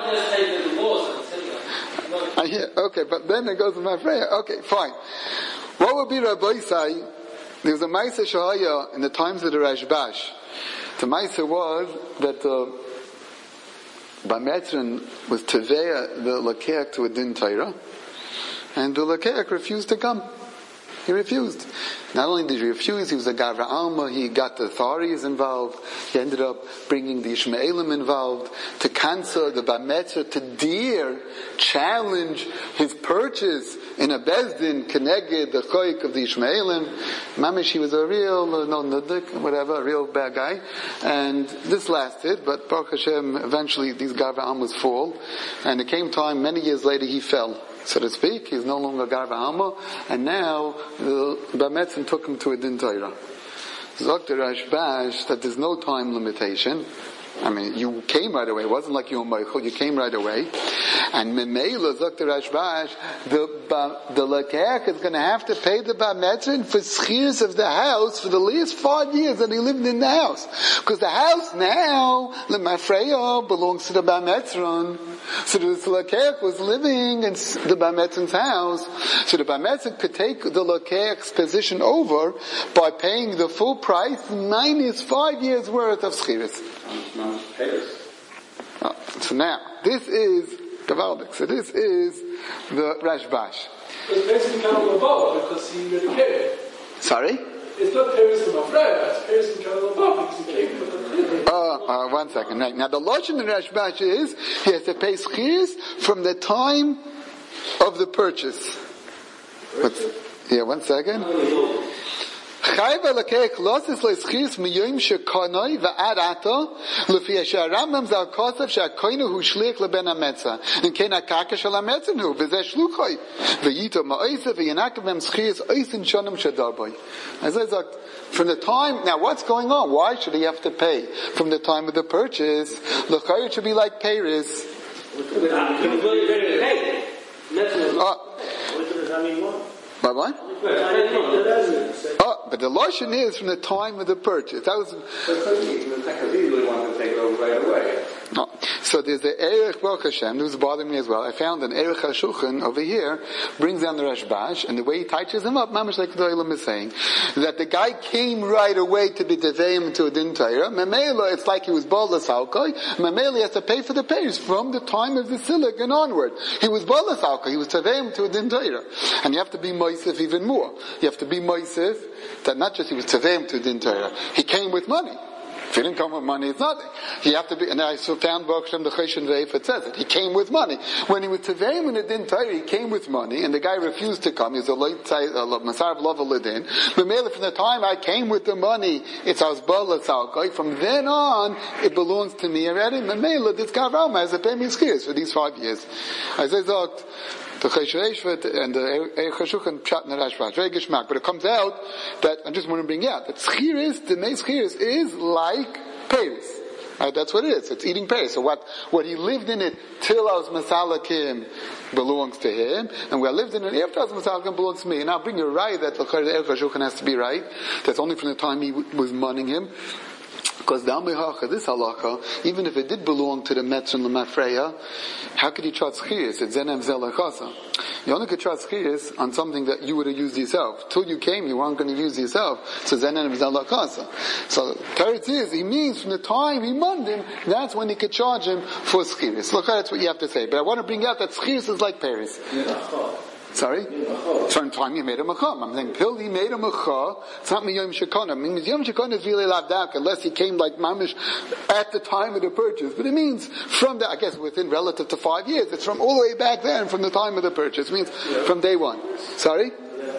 I hear, okay, but then it goes to my Freya. Okay, fine. What would be Rabbi Say? There was a Maisa Shahaya in the times of the Rashbash. The Maisa was that the Bametrin was Teveya the Lakeach to a Din Torah, and the Lakeach refused to come. He refused. Not only did he refuse, he was a Gavra Alma, he got the authorities involved, he ended up bringing the Ishmaelim involved to cancel the Bar Mitzvah, to dare challenge his purchase in a Bezdin, Keneged, the Choik of the Ishmaelim. Mamish, he was a real, no, Nudik, whatever, a real bad guy. And this lasted, but Baruch Hashem, eventually these Gavra Almas fall. And it came time, many years later, he fell, so to speak. He's no longer Gavra Alma. And now, the Bar Mitzvah took him to a Din Torah. Zok the Rashbash that there's no time limitation. I mean, you came right away. It wasn't like you were Michael. You came right away. And Memela, Zok the Rashbash, the, the Lekech is going to have to pay the Bar Mitzvah for schirs of the house for the last five years that he lived in the house. Because the house now, the Mafreya, belongs to the Bar Mitzvah. So the Lekech was living in the Bar Mitzvah's house. So the Bar Mitzvah could take the Lekech's position over by paying the full price minus five years worth of schirs. Oh, so now, this is Gavaldik. So this is the Rashbash. It's basically kind of above because he really cared. Sorry? It's not Paris to Mafreya, it's Paris to kind of above because he came with the Uh, uh, one second. Right. Now the logic in the Rashbash is he has to pay schirs from the time of the purchase. What's, yeah, one second. Chayv alakech losses le'schirs miyoyim shekanoi va'ad ato lefi ha'rambam zal kosav she'akoinu hu shliach leben ha'metza and ken ha'karka shel ha'metzin hu v'zeh shluchoi v'yito ma'oisav v'yanakav mem schirs oisin shonim shadarboi. As I said, from the time, now what's going on? Why should he have to pay? From the time of the purchase, l'chayr should be like Paris. By what? Oh, but the lotion is from the time of the purchase. That was. No. So there's the Erech Baruch Hashem, who's bothering me as well. I found an Erech HaShulchan over here, brings down the Rashbash, and the way he touches him up, Mamash like the Olam is saying, that the guy came right away to be Deveim to a Din Torah. Mamela, it's like he was Bolas Halkoi. Mamela has to pay for the pays from the time of the Silik and onward. He was Bolas Halkoi. He was Deveim to a Din Torah. And you have to be Moisef even more. You have to be Moisef that not just he was Teveim to a Din Torah, he came with money. If he didn't come with money, it's nothing. You have to be, and I found Baruch Shem the Choshen Ve'ef, it says it. He came with money. When he was Teveim in a Din Torah, he came with money, and the guy refused to come. He was a Masar of Lova Ledin. But merely from the time I came with the money, it's Azbala Salkai. From then on, it belongs to me already. Memela, this Gavrama has to pay me schirs for these five years. As I said, the Cheshuvah and the Erech HaShulchan Pshat and the Rashbash, very geschmack. But it comes out that, I just want to bring out, that schiris, the Mei schiris, is like Paris. Right, that's what it is. It's eating Paris. So what, what he lived in it till I was Masalakim belongs to him, and what I lived in it after I was Masalakim belongs to me. And I'll bring you a right that the Erech HaShulchan has to be right. That's only from the time he was monning him. Because the Amihacha, this halacha, even if it did belong to the Metz and the Mafreya, how could you charge schiris? It's zenem zelachasa. You only could charge schiris on something that you would have used yourself. Till you came, you weren't going to use yourself. So zenem zelachasa. So Teretz is, he means from the time he manned him, that's when he could charge him for schiris. Look, that's what you have to say. But I want to bring out that schiris is like Paris. Yeah. Sorry? Certain time he made a macham. I'm saying, till he made a macham, it's not miyom shekona. I mean, yom shekona is really lavdak, unless he came like mamish at the time of the purchase. But it means from that, I guess within relative to five years, it's from all the way back then, from the time of the purchase. It means from day one. Sorry?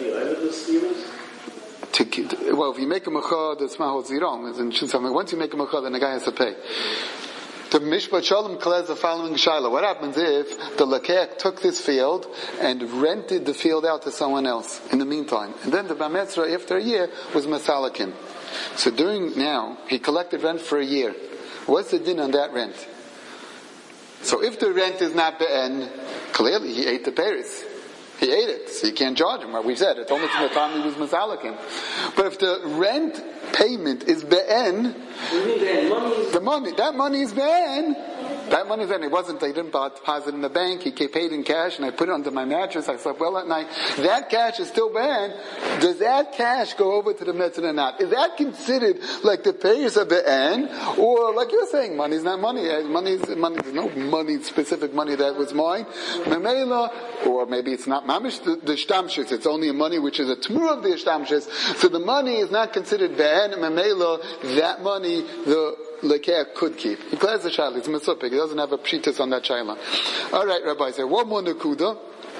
To, well, if you make a macham, the smahot zirom. Once you make a macham, then the guy has to pay. The Mishpat Shalom declares the following shaila. What happens if the Lekech took this field and rented the field out to someone else in the meantime? And then the Bar Mitzvah, after a year, was Masalakim. So during now, he collected rent for a year. What's the din on that rent? So if the rent is not be'en, clearly he ate the Paris. He ate it, so you can't charge him. What we said, it's only from the time he was Masalakim. But if the rent payment is be'en, the money, that money is be'en, That money's then, it wasn't, they didn't deposit it in the bank, he paid in cash, and I put it under my mattress, I slept well at night. That cash is still banned. Does that cash go over to the Metzora or not? Is that considered like the payers of the end? Or, like you're saying, money's not money. Money's, money, there's no money, specific money that was mine. Memela, or maybe it's not mamish, the, the shtamshus, it's only a money which is a tmur of the shtamshus. So the money is not considered banned. Memela, that money, the Lekeh could keep. He clears the shaila. He's mesupik. He doesn't have a pshitas on that shaila. All right, Rabbi said, one more nakuda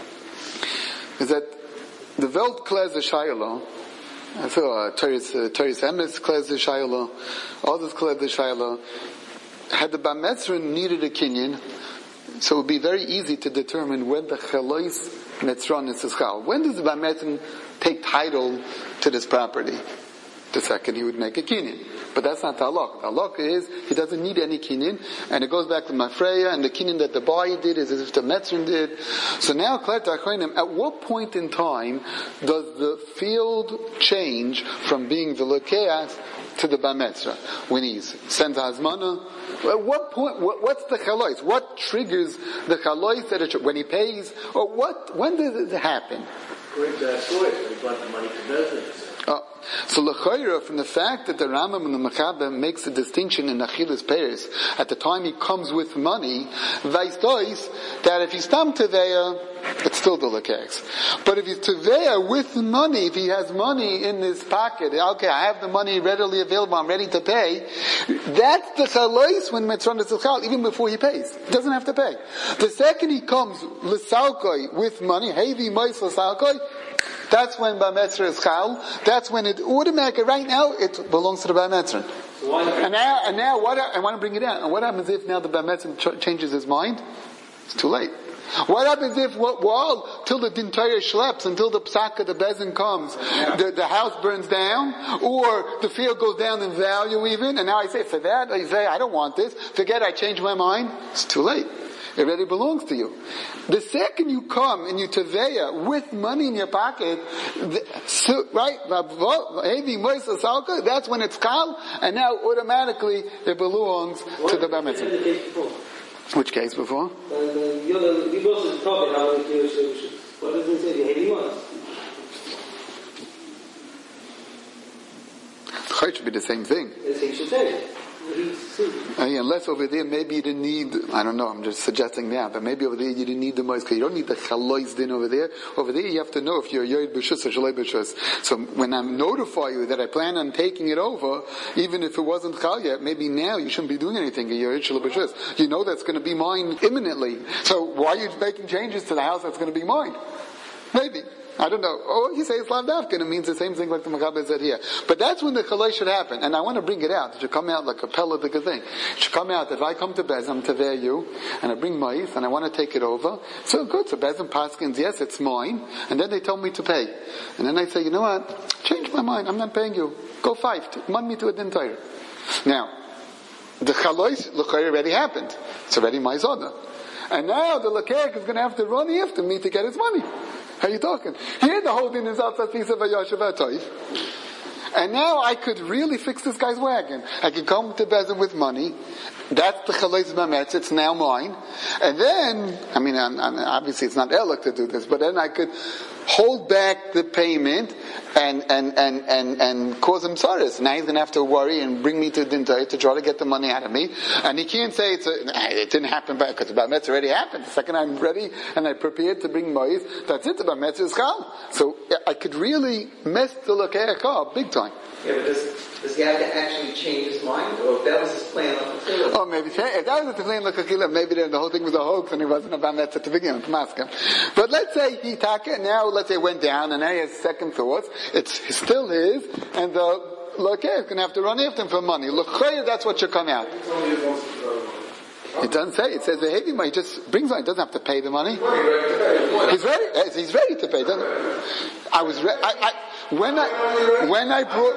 is that the Welt clears the shaila. I thought Teres Emes clears the shaila. Others clear the shaila. Had the Bar Metzora needed a kinyan, so it would be very easy to determine when the chalois metzronis is chal. When does the Bar Metzora take title to this property? The second he would make a kinyan. But that's not the halakha. The halakha is, he doesn't need any kinyan, and it goes back to Mafreya, and the kinyan that the boy did is as if the Metzron did. So now, at what point in time does the field change from being the Lekeach to the Bar Metzora? When he sends a hazmana? At what point, what, what's the chalois? What triggers the chalois that it, when he pays? Or what, when does it happen? According to that story, when he brought the money to business. Oh, so l'chayra, from the fact that the Rambam and the Mechaber makes a distinction in Achilas Peiros, at the time he comes with money, vaistois, that if he's tam teveya, it's still the lekeks. But if he's teveya with money, if he has money in his pocket, okay, I have the money readily available, I'm ready to pay, that's the chalois when Metzron is chal, even before he pays. He doesn't have to pay. The second he comes l'salkoi with money, hevi mois l'salkoi, that's when Bar Metzora is chal. That's when it automatically, right now, it belongs to the Bar Metzora. And now, and now, what? I want to bring it out. And what happens if now the Bar Metzora ch- changes his mind? It's too late. What happens if, what, well, till the Dintaya schleps, until the Psaka, the Bezin comes, the, the house burns down, or the field goes down in value even, and now I say, for that, I say, I don't want this, forget I changed my mind, it's too late. It already belongs to you. The second you come and you teveya with money in your pocket, the, so, right? That's when it's kal, and now automatically it belongs what to the Bar Metzora. Which case before? What does it say? The heavy ones. It should be the same thing. It should say. Uh, yeah, unless over there maybe you didn't need, I don't know, I'm just suggesting that, but maybe over there you didn't need the mois, because you don't need the chalois din over there. Over there you have to know if you're yoyed b'shus or shalei b'shus. So when I notify you that I plan on taking it over, even if it wasn't chal yet, maybe now you shouldn't be doing anything, you're yoyed shalei b'shus. You know that's going to be mine imminently. So why are you making changes to the house that's going to be mine? Maybe. I don't know. Oh, you say it's lav dafkin, it means the same thing like the Mechaber said here. But that's when the chalai should happen. And I want to bring it out. It should come out like a pelletic thing. It should come out that if I come to Bez, I'm teveya you, and I bring ma'is, and I want to take it over. So good. So Bez and Paskins, yes, it's mine. And then they told me to pay. And then I say, you know what? Change my mind. I'm not paying you. Go five. Mun me to a din Torah. Now, the chalai, l'chayr already happened. It's already my zoda. And now the lekek is going to have to run after me to get his money. How are you talking? Here the whole thing is outside piece of a yashav toif. And now I could really fix this guy's wagon. I could come to Bezin with money. That's the chalais mametz. It's now mine. And then, I mean, I'm, I'm, obviously it's not Elok to do this, but then I could hold back the payment and and and and, and cause him sorrows. Now he's going to have to worry and bring me to Dintay to try to get the money out of me. And he can't say it's a, it didn't happen because the Bar Metzora already happened. The second I'm ready and I prepared to bring Mois, that's it. The Bar Metzora is chal. So I could really mess the Lekeh up big time. Yeah, but does, does he have to actually change his mind? Or if that was his plan, oh, maybe if that was the plan, maybe the whole thing was a hoax and he wasn't about that at the beginning. But let's say he took it, now let's say it went down and now he has second thoughts. It's still his, and the Lekeh is going to have to run after him for money. Lekeh, that's what should come out. It doesn't say. It says the heavy money. He just brings money. He doesn't have to pay the money. He's ready. He's ready to pay. I was ready. I, I, when I when I brought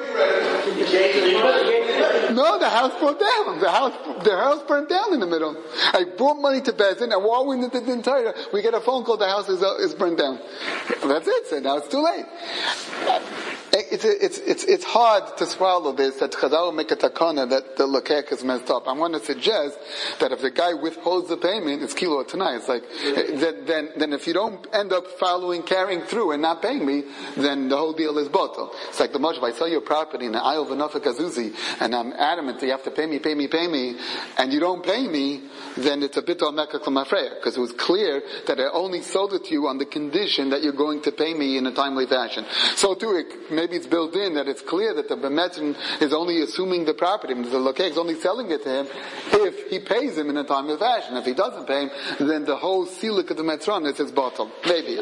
no, the house burned down. The house the house burned down in the middle. I brought money to Bezin, and while we did the entire, we get a phone call. The house is uh, is burned down. That's it. So now it's too late. It's, it's, it's, it's hard to swallow this, that Chazal make a takana that the lekech is messed up. I want to suggest that if the guy withholds the payment, it's kilo tonight. It's like, then, then, then if you don't end up following, carrying through and not paying me, then the whole deal is bottle. It's like the Moshe, if I sell your property in the Isle of Anafik Azuzi, and I'm adamant that you have to pay me, pay me, pay me, and you don't pay me, then it's a bit of Mecca Klamafreya, because it was clear that I only sold it to you on the condition that you're going to pay me in a timely fashion. So too, it, maybe it's built in that it's clear that the Bemetzin is only assuming the property, the Lokeh is only selling it to him if he pays him in a timely fashion. If he doesn't pay him, then the whole silik of the Metzron is his bottom. Maybe.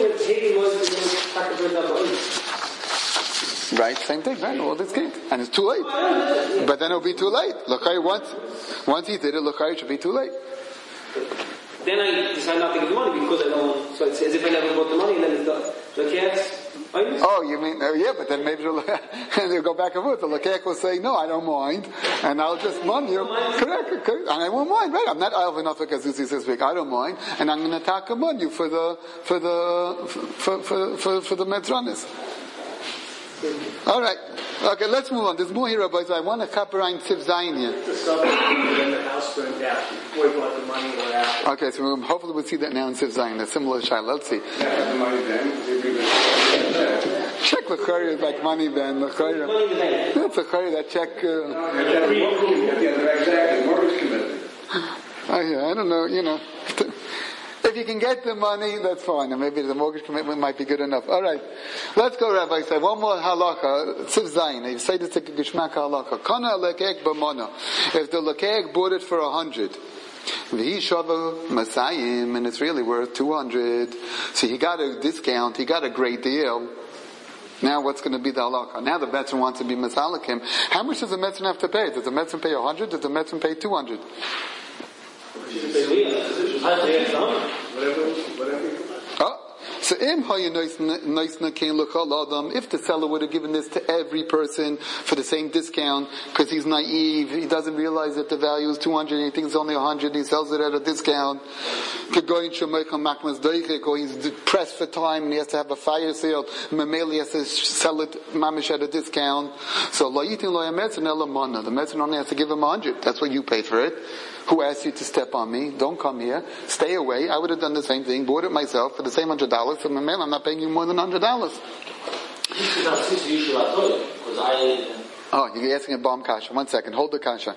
Right, same thing, right? Well, this kid. And it's too late. But then it'll be too late. Lokeh, once, once he did it, Lokeh should be too late. Then I decide not to give the money because I don't, so it's as if I never bought the money and then it's done. Lokeh, oh, you mean, uh, yeah, but then maybe they'll, they'll go back and forth. The Lekech will say, no, I don't mind, and I'll just money you. Correct, correct, and I won't mind, right? I'm not I'll enough as Zuzi says, I don't mind, and I'm going to attack a you for the, for the, for, for, for, for the Metzranis. Alright. Okay, let's move on. There's more here, but I want to kaparain Tziv Zayin here. The subject when the house burned out, before he bought the money or after. Okay, so we'll, hopefully we'll see that now in Tziv Zayin, a similar shayla. Let's see. Yeah, the money then. Check L'chari like money then. L'chari. That's L'chari, that check. Uh, Yeah, exactly. Mortgage commitment. Oh yeah, I don't know, you know. If you can get the money, that's fine. And maybe the mortgage commitment might be good enough. Alright. Let's go, Rabbi. Say one more halacha. Tziv Zayin. You say this to Gishmak halacha. Kana lekek b'mona. If the lekek bought it for a hundred, V'hi shava masayim, and it's really worth two hundred. So he got a discount. He got a great deal. Now what's going to be the halakha? Now the Metzon wants to be masalakim. How much does the Metzon have to pay? Does the Metzon pay a hundred? Does the Metzon pay two hundred? Oh, so if the seller would have given this to every person for the same discount, because he's naive, he doesn't realize that the value is two hundred, he thinks it's only one hundred, he sells it at a discount, or he's pressed for time and he has to have a fire sale, Mameli has to sell it mamish at a discount. So the Metzon only has to give him one hundred. That's what you paid for it. Who asked you to step on me? Don't come here. Stay away. I would have done the same thing. Bought it myself for the same hundred dollars. So my man, I'm not paying you more than hundred dollars. Oh, you're asking a bomb kasha. One second. Hold the kasha.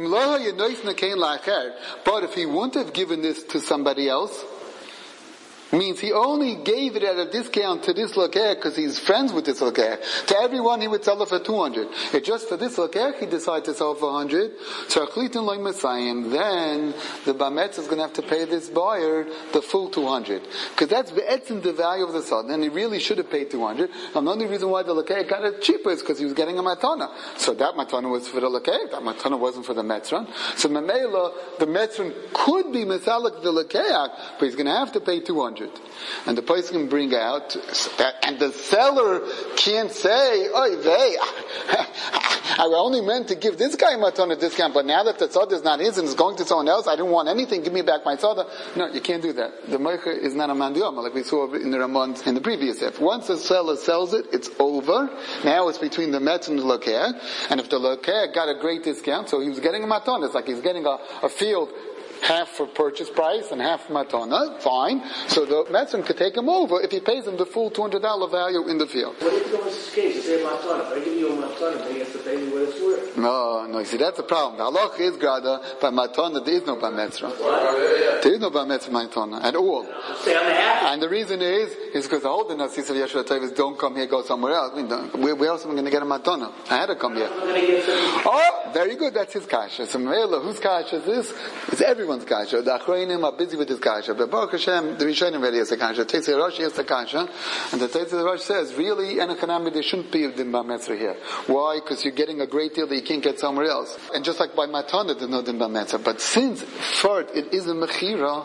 But if he wouldn't have given this to somebody else, means he only gave it at a discount to this lokeh because he's friends with this lokeh. To everyone he would sell it for two hundred. It's just for this lokeh he decided to sell for one hundred. So then the bametz is going to have to pay this buyer the full two hundred. Because that's the value of the sod. And he really should have paid two hundred. And the only reason why the lokeh got it cheaper is because he was getting a matana. So that matana was for the lokeh. That matana wasn't for the metzron. So memela, the metzron could be mesalik the lokeh, but he's going to have to pay two hundred. And the person can bring out that, and the seller can't say, "Oy vey, I only meant to give this guy my ton of discount, but now that the soda is not his and it's going to someone else, I didn't want anything. Give me back my soda." No, you can't do that. The meicher is not a mandiyama, like we saw in the Ramon in the previous F. Once the seller sells it, it's over. Now it's between the metz and the lokeh. And if the lokeh got a great discount, so he was getting a maton, it's like he's getting a, a field. Half for purchase price and half for matana, fine. So the Metzon could take him over if he pays him the full two hundred dollars value in the field. What if it was the case? You say matana. If I give you a matana, then he has to pay me what it's worth. No, no, you see, that's the problem. The halach is grada, by matana there is no by Metzon. There is no by Metzon matana at all. Say I'm happy. And the reason is, is because the whole Nasis of Yeshua Tev is don't come here, go somewhere else. I mean, where, where else am I going to get a matana? I had to come here. Oh, very good, that's his kasha. So Mela, whose kasha is this? It's everyone's kasha. The Achroinim are busy with this kasha. But Baruch Hashem, the Rishonim already has a kasha. Tetzei Rosh has a kasha. And the Tetzei Rosh says, really, Enochanami, there shouldn't be a Din Bar Metzra here. Why? Because you're getting a great deal that you can't get somewhere else. And just like by Matana, there's no Din Bar Metzra. But since, first, it is a Mechira,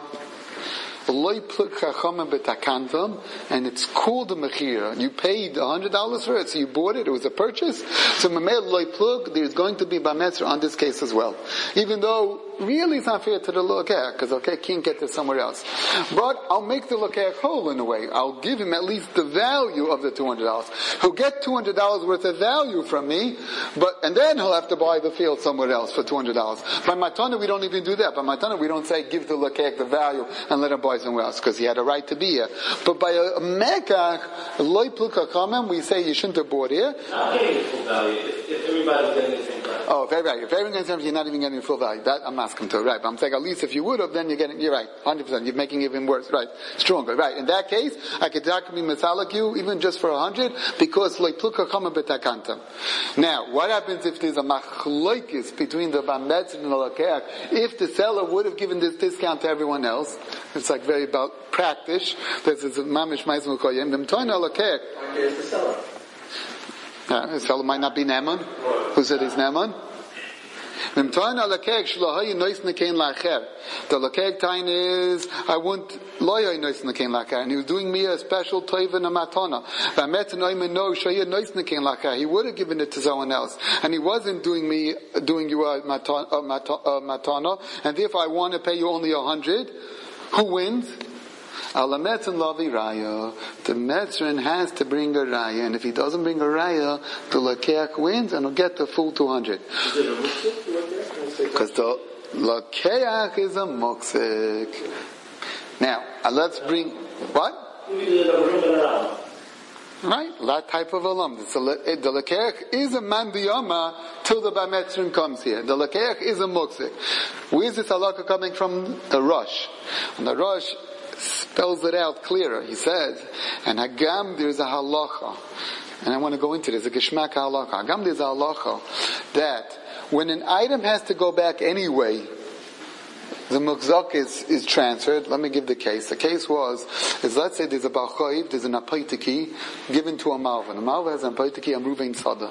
and it's called a mechira. You paid a hundred dollars for it, so you bought it. It was a purchase. So mamel loy plug. There's going to be bametzer on this case as well, even though really it's not fair to the Lokech, because the Lokech can't get this somewhere else. But I'll make the Lokech whole in a way. I'll give him at least the value of the two hundred dollars. He'll get two hundred dollars worth of value from me, but, and then he'll have to buy the field somewhere else for two hundred dollars. By Matana, we don't even do that. By Matana, we don't say give the Lokech the value and let him buy somewhere else, because he had a right to be here. But by a Mekach, Loi Pluka Kamem, we say you shouldn't have bought here. Not getting the full value if, if everybody was getting the same price. Oh, very right. If everyone gets something, you're not even getting full value. That I'm asking to, right? But I'm saying at least if you would have, then you're getting, you're right, one hundred percent. You're making it even worse, right? Stronger, right? In that case, I could be misalik you even just for a hundred because like pluka kama betakanta. Now, what happens if there's a machloikis between the bametz and the lakeach? If the seller would have given this discount to everyone else, it's like very about practice. This is a mamish ma'izim ukoyim. The mtoina lakeach. Here's the seller. Uh, the seller might not be Naaman. Who said he's Naaman? The Lakeg time is, I want loyal nois nekain lakar, and he was doing me a special toiv and a matana. He would have given it to someone else, and he wasn't doing me, doing you a matana, a matana, and therefore I want to pay you only a hundred. Who wins? The Metzrin has to bring a raya, and if he doesn't bring a raya, the Lakeach wins and will get the full two hundred. Because the Lakeach is a muksik. Now, uh, let's bring, what? Right, that type of alam. The Lakeach is a mandiyama till the Bametzrin comes here. The Lakeach is a muksik. Where is this halakha coming from? The Rosh. And the Rosh spells it out clearer. He says, and Hagam, there's a halacha, and I want to go into this, a geshmak halacha. Hagam, there's a halacha that when an item has to go back anyway, the mukzak is, is transferred. Let me give the case. The case was, is let's say there's a balchoiv, there's an apaitiki given to a malva. The malva has an apaitiki and Ruvain Sada.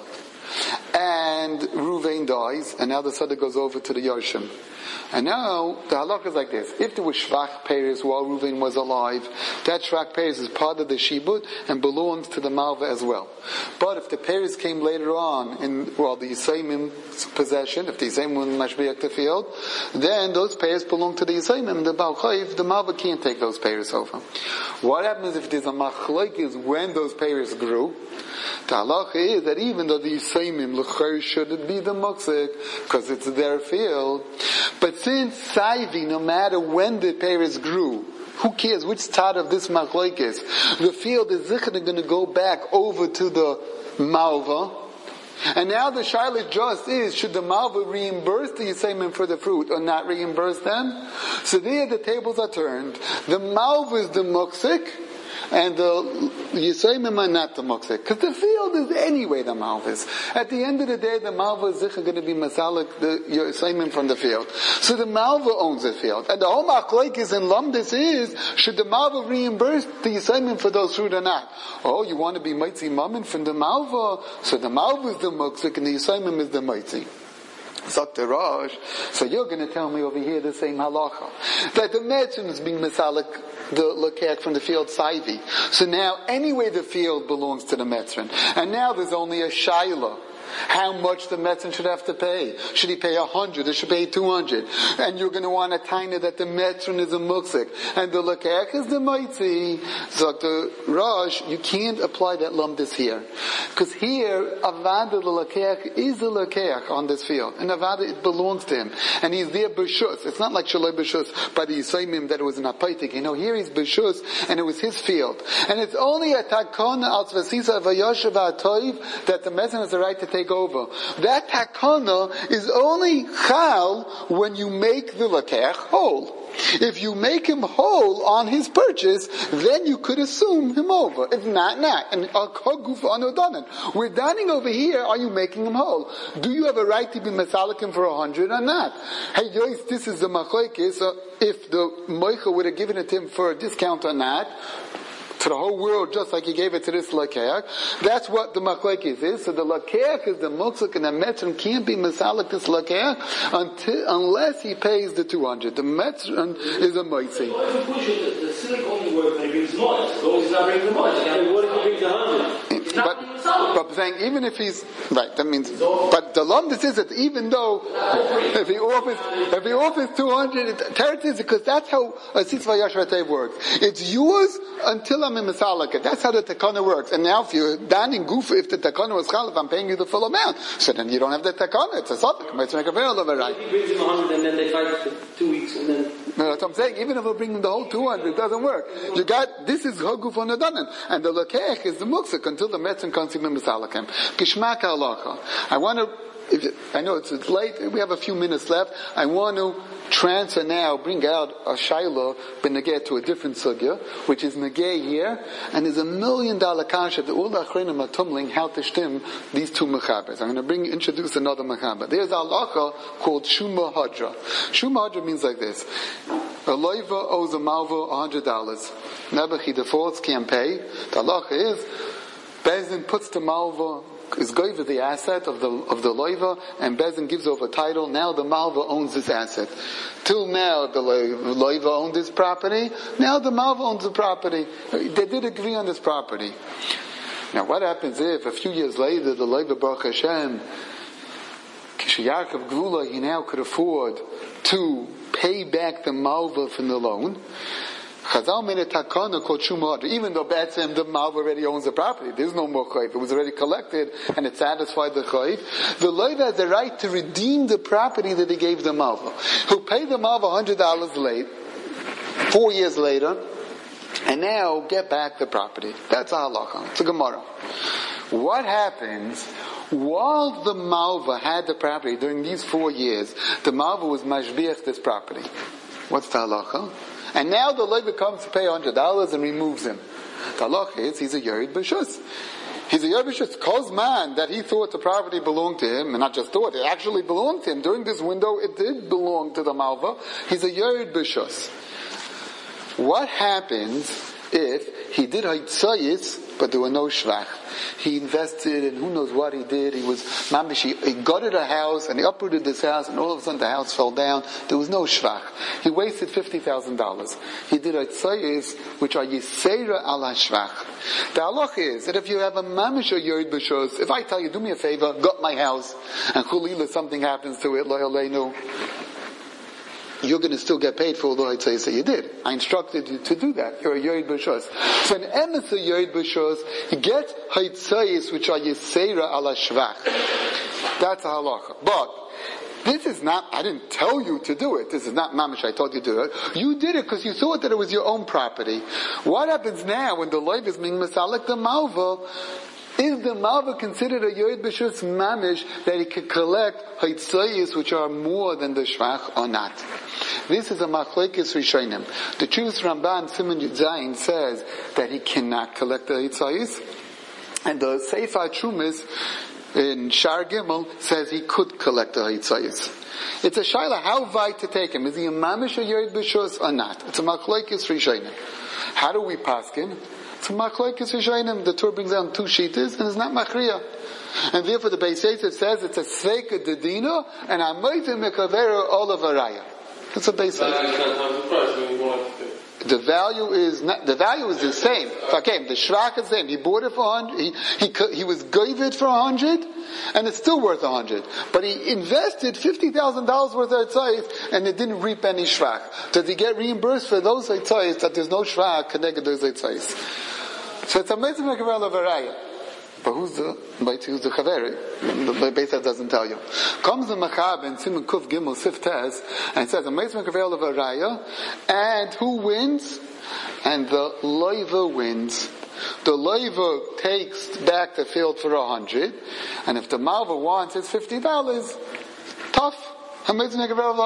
And Ruvain dies, and now the Sada goes over to the Yoshim. And now, the halakha is like this. If there was Shvach Peres while Reuven was alive, that Shvach Peres is part of the Shibud and belongs to the Malva as well. But if the Peres came later on, in, well, the Yisayim's possession, if the Yisayim were Mashbiach the field, then those Peres belong to the Yisayim, and the Baal Chayv, the Malva can't take those Peres over. What happens if there's a Machlaik is when those Peres grew? The halakha is that even though the Yisayim l'chayr should be the Muksik, because it's their field, but since Saivi, no matter when the Peres grew, who cares which start of this Machlaik is, the field is going to go back over to the Malva, and now the Shaila just is, should the Malva reimburse the Yisayim for the fruit or not reimburse them? So there the tables are turned. The Malva is the Muksik, and the Yisayim are not the Muksik. Because the field is anyway the Malva is. At the end of the day, the Malva is going to be Masalik, the Yisayim from the field. So the Malva owns the field. And the whole Machlaik is in Lamdis is, should the Malva reimburse the Yisayim for those fruit or not? Oh, you want to be Maitzi Mammon from the Malva? So the Malva is the Muksik and the Yisayim is the Maitzi. Zakta Rosh. So you're going to tell me over here the same halacha. That the Metzin is being Masalik, the Lakeach from the field Saivi. So now, anyway the field belongs to the Metzin. And now there's only a Shaila. How much the Metzin should have to pay. Should he pay a hundred? Or should he pay two hundred? And you're going to want a taina that the Metzin is a muksik. And the Lakeach is the Maitzi. So the Rosh, you can't apply that lumdis here. Because here, Avada the Lakeach is a Lakeach on this field. And Avada, it belongs to him. And he's there b'shus. It's not like Shalai b'shus by the Yisayimim that it was an apaitik. You know, here he's b'shus and it was his field. And it's only a takon al tzvasisa v'yoshev ha'toiv that the Metzin has the right to take over. That takana is only chal when you make the Lakeach whole. If you make him whole on his purchase, then you could assume him over. If not, not. And we're dining over here, are you making him whole? Do you have a right to be masalikim for a hundred or not? Hey, Yois, this is the machlokes. So if the moicha would have given it to him for a discount or not, to the whole world, just like he gave it to this Lakeach. That's what the Machlekes is. So the Lakeach is the Muksik, and the Metzrin can't be Masalik this Lakeach until, unless he pays the two hundred. The Metzrin is a Maitzi. Why do you push it? The silik only works when he brings noise. As long as he's not bringing the noise. What if he brings a hundred? He's not being Masalik. But I'm saying even if he's right, that means. But the lumdus is that even though if he offers if he offers two hundred, teretz is because that's how a sitzvah yashvatei works. It's yours until I'm in Masalaka. That's how the takana works. And now if you're down goof, if the takana was chalif, I'm paying you the full amount. So then you don't have the takana. It's a suffix. Might make a very little right. He brings him a hundred and then they fight for two weeks and then. No, that's what I'm saying. Even if we bring him the whole two hundred, it doesn't work. You got this is haguf on adanan, and the lekech is the muksik until the metzin comes to Masalakim. Gishmak halacha. I want to. If, I know it's, it's late. We have a few minutes left. I want to transfer now, bring out a shayla ben negeh to a different sugya, which is negeh here, and there's a million dollar kasha that all the achrenim are tumbling how to shtim these two mechabers. I'm going to bring introduce another mechaber. There's a halacha called shuma hadra. Shuma hadra means like this: a loiva owes a malva a hundred dollars. Never he defaults, can't pay. The halacha is Bezin puts the malva, is goyva the asset of the of the loiva, and Bezin gives over title. Now the malva owns this asset. Till now the loiva owned this property. Now the malva owns the property. They did agree on this property. Now what happens if a few years later the loiva Baruch Hashem, Kishayarkav Gvula, he now could afford to pay back the malva from the loan. Chazal made a takana called Shuma Hadra. Even though Batsim, the Malva already owns the property, there's no more chayv. It was already collected and it satisfied the chayv. The loiva has the right to redeem the property that he gave the Malva. Who paid the Malva one hundred dollars late, four years later, and now get back the property. That's a halacha. It's a Gemara. What happens while the Malva had the property during these four years? The Malva was mashbiach this property. What's the halacha? And now the loiva comes to pay one hundred dollars and removes him. The halacha is he's a Yerid B'Shus. He's a Yerid B'Shus. Cause man that he thought the property belonged to him, and not just thought, it actually belonged to him. During this window, it did belong to the Malva. He's a Yerid B'Shus. What happens if he did Haitzayis, but there were no shvach? He invested, and who knows what he did. He was mamish. He, he gutted a house, and he uprooted this house, and all of a sudden the house fell down. There was no shvach. He wasted fifty thousand dollars. He did Haitzayis, which are Yisera ala shvach. The halach is that if you have a mamish or Yerid B'Shus, if I tell you, do me a favor, gut my house, and chulila something happens to it, lo yaleinu, you're going to still get paid for all the Haitzayis that you did. I instructed you to do that. You're a Yerid B'Shus. So an emes a Yerid B'Shus, you get Haitzayis which are Yisera ala Shvach. That's a halacha. But this is not, I didn't tell you to do it. This is not mamish, I told you to do it. You did it because you thought that it was your own property. What happens now when the loiv is being masalik the malva? Is the malva considered a Yerid B'Shus mamish that he could collect Haitzayis which are more than the Shvach or not? This is a machlekes rishonim. The Chuvas Ramban Siman Yud Zayin says that he cannot collect the Haitzayis, and the Sefer Trumis in Shar Gimel says he could collect the Haitzayis. It's a shaila how weit to take him. Is he a mamish a Yerid B'Shus or not? It's a machlekes rishonim. How do we paskin? It's a machlekes rishonim. The Torah brings down two shittas, and it's not machriya. And therefore the Beis Yosef says it's a sveika dedina and a moitim mekavera olav araya. That's a Beis Yosef. The value is not, the value is the same. Okay, the shvach is the same. He bought it for a hundred. He he he was gave it for a hundred, and it's still worth a hundred. But he invested fifty thousand dollars worth of tzayis, and it didn't reap any shvach. Does he get reimbursed for those tzayis that there's no shvach connected to those tzayis? So it's amazing like a varaya. But who's the who's the chaveri? The Beis doesn't tell you. Comes the Machab and Siman Kuf Gimel Sif Tez and says amazing kavel of a raya, and who wins? And the loiva wins. The loiva takes back the field for a hundred, and if the malva wants, it's fifty dollars. Tough. Prove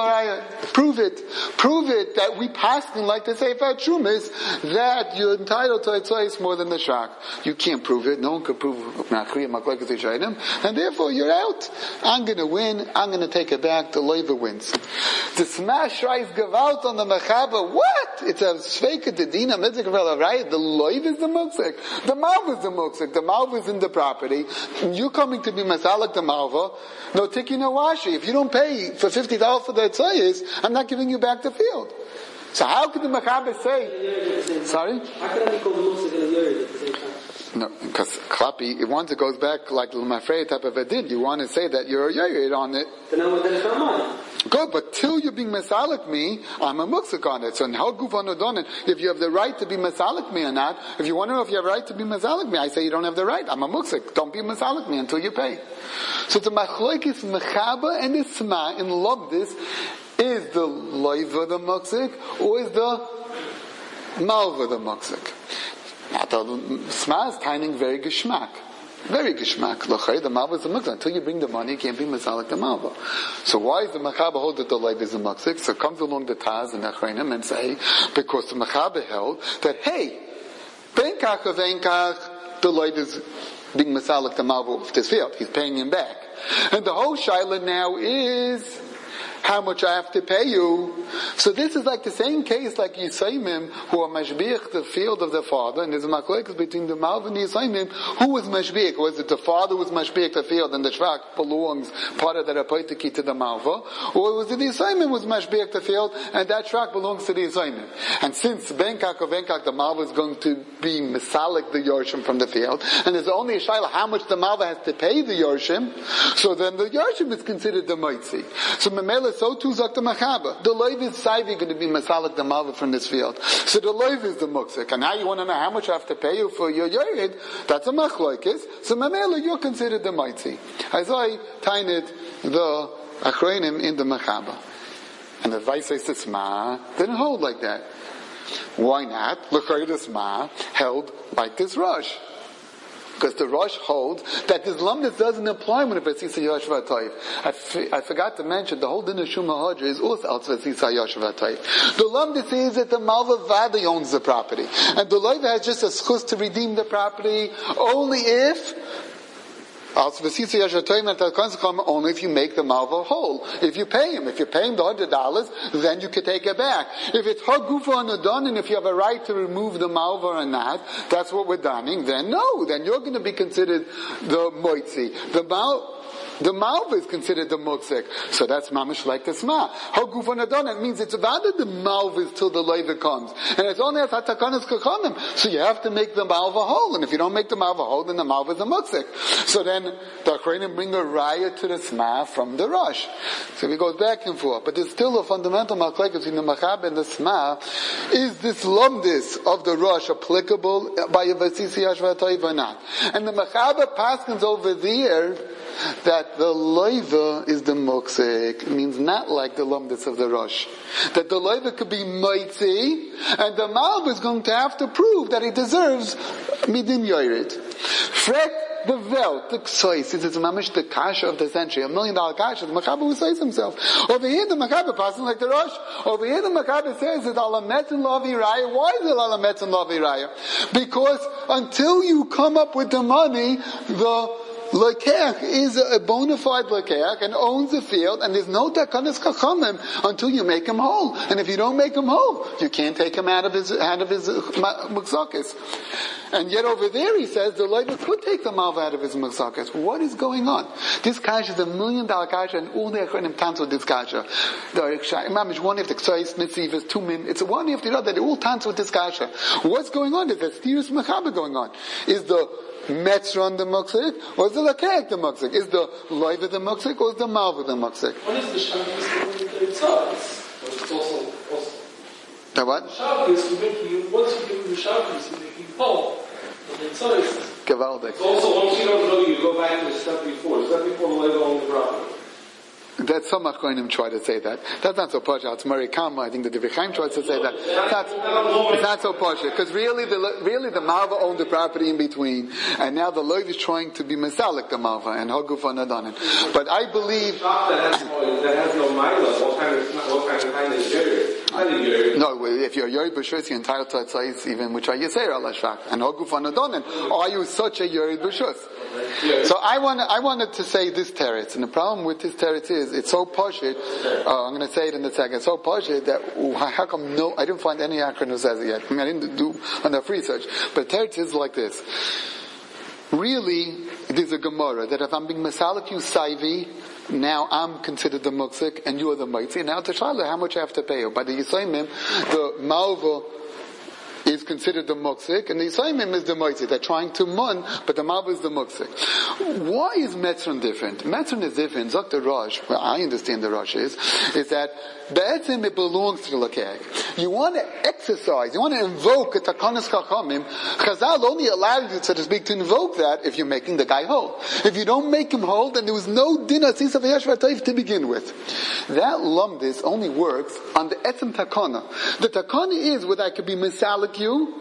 it. Prove it that we passing like the Sefer Trumis that you're entitled to Haitzayis more than the Shach. You can't prove it. No one can prove it. And therefore you're out. I'm going to win. I'm going to take it back. The loiva wins. The smash rise gavalt on the mechaba. What? It's a sveika dedina medzik right? The loiv is the muksik. The malva is the muksik. The malva is in the property. You're coming to be masalik the malva. No tiki no washi. If you don't pay for fifty dollars for the tzayis, I'm not giving you back the field. So how could the Mechaber say? Sorry? How can I be called Musik and a Yerid at the same time? No, because klapi, once it goes back like l'mafrei type of a din, you want to say that you're a yoyed on it. Then it's not mine. Good, but till you're being masalik me, I'm a muksik on it. So in how gufanodon, if you have the right to be masalik me or not, if you want to know if you have the right to be masalik me, I say you don't have the right. I'm a muksik. Don't be masalik me until you pay. So the machlokes mechaba and isma in lobdis is the loiva the muksik or is the malva the muksik. Now the sma is timing very geschmack. Very geschmack. L'chay, the malva is the muksik. Until you bring the money, you can't be masalik the malva. So why is the machaba hold that the life is the muksik? So comes along the Taz and Achreinim and say, because the machaba held that, hey, benkach of enkach, the life is being masalik the malva of this field. He's paying him back. And the whole shaila now is how much I have to pay you. So this is like the same case like Yisayimim who are mashbiach the field of the father, and there's a machlokes between the Malva and the Yisayimim. Who was mashbiach? Was it the father who was mashbiach the field and the shvak belongs part of the rapoitiki to the Malva? Or was it the Yisayimim was mashbiach the field and that shvak belongs to the Yisayimim? And since Benkak or Benkak, the Malva is going to be misalik the Yorshim from the field, and there's only a shayla how much the Malva has to pay the Yorshim, so then the Yorshim is considered the Moitzi. So Memela so too zok the machaba. The loiv is saivi going to be masalik the malva from this field. So the loiv is the muksik. And now you want to know how much I have to pay you for your yored. That's a machlokes. So mamela, you're considered the mitzi. As I tained the achronim in the machaba. And the advice is the sma didn't hold like that. Why not? L'chayr the sma held like this rush. Because the Rosh holds that this lumdus doesn't apply when a Vesisa Yashva Taif. I, f- I forgot to mention, the whole din of Shuma Hadra is also al Vesisa Yashva Taif. The lumdus is that the Malva Vadi owns the property. And the Leiva has just a schus to redeem the property only if only if you make the malva whole. If you pay him, if you pay him the hundred dollars, then you can take it back. If it's hagufa anadon, and if you have a right to remove the malva or not, that's what we're donning. Then no, then you're going to be considered the moitzi. The mal. The malva is considered the muksik. So that's mamish like the sma. How gufan adon, it means it's about the malva is till the leiva comes. And it's only as hatakanas kachanim. So you have to make the malva whole. And if you don't make the malva whole, then the malva is a muksik. So then the Acharonim bring a raya to the sma from the rush. So it goes back and forth. But there's still a fundamental machlekes between the machab and the sma. Is this lumdis of the rush applicable by a vasisi ashvatayv or not? And the machab paskins over there that the loiva is the muksik. It means not like the lumdis of the rush. That the loiva could be mitzi, and the malva is going to have to prove that he deserves midim yored. Frek the velt, the ksois, since it's mamish the kasha of the century, a million dollar kasha, the Machaber who says himself. Over here the Machaber passing like the rush. Over here the Machaber says that alamet and lavi raya. Why is it alamet and lavi raya? Because until you come up with the money, the Lekeach is a bona fide lekeach and owns the field, and there's no takanas kachamim until you make him whole. And if you don't make him whole, you can't take him out of his out of his muksakis. And yet over there he says the leiva could take the malva out of his muksakis. What is going on? This kasha is a million dollar kasha, and all the achronim tans with this kasha. The imam is one after ksais nitzivas two min. It's one after the other. They all tans with this kasha. What's going on? Is there serious mechaber going on? Is the Metzron the muksik, or is the lakeach the muksik? Is the loiva the muksik, or is the malva the muksik? What is the shabbos in the Tzadis? It's also, also The what? shabbos, you make you, once you give the shabbos, you make you whole. But the Tzadis, Gevaldik. It's also, once you don't know, you go back to the step before. The step before the loiva owns the property. That some Achronim try to say that. That's not so posh. It's Mari Kama. I think the Divrei Chaim tries to say that. That's, it's not so posh. Because really the, really the Malva owned the property in between. And now the Loiv is trying to be Mesalik the Malva and Hagufa Nadanin. But I believe... That has no, that has no Maila. What kind of, what kind of kind is Yerid? No, if you're Yerid B'Shus, you're entitled to Atzais even which are Yisrael al Hashvak. And Hagufa Nadanin. Are you such a Yerid B'Shus? So I wanted, I wanted to say this teretz, and the problem with this teretz is it's so poshut. Uh, I'm going to say it in the second. It's so poshut that how come no? I didn't find any acronym who says it yet. I mean, I didn't do enough research. But teretz is like this. Really, there's a Gemara that if I'm being masalik you saivi, now I'm considered the muksik and you're the mitzi. Now to Shala, how much I have to pay you? By the Yisayimim, the malva is considered the muksik, and the Yisayimim is the moitzi. They're trying to mun, but the Malva is the muksik. Why is Metzron different? Metzron is different. Zok the Rosh, well, I understand the Rosh is, is that Be'etzim it belongs to the Lakeg. You want to exercise, you want to invoke a Takanas Chachamim. Chazal only allows you, so to speak, to invoke that if you're making the guy whole. If you don't make him whole, then there was no din asisa v'yashva toiv to begin with. That lumdis only works on the etzem takana. The takana is whether I could be misalik you.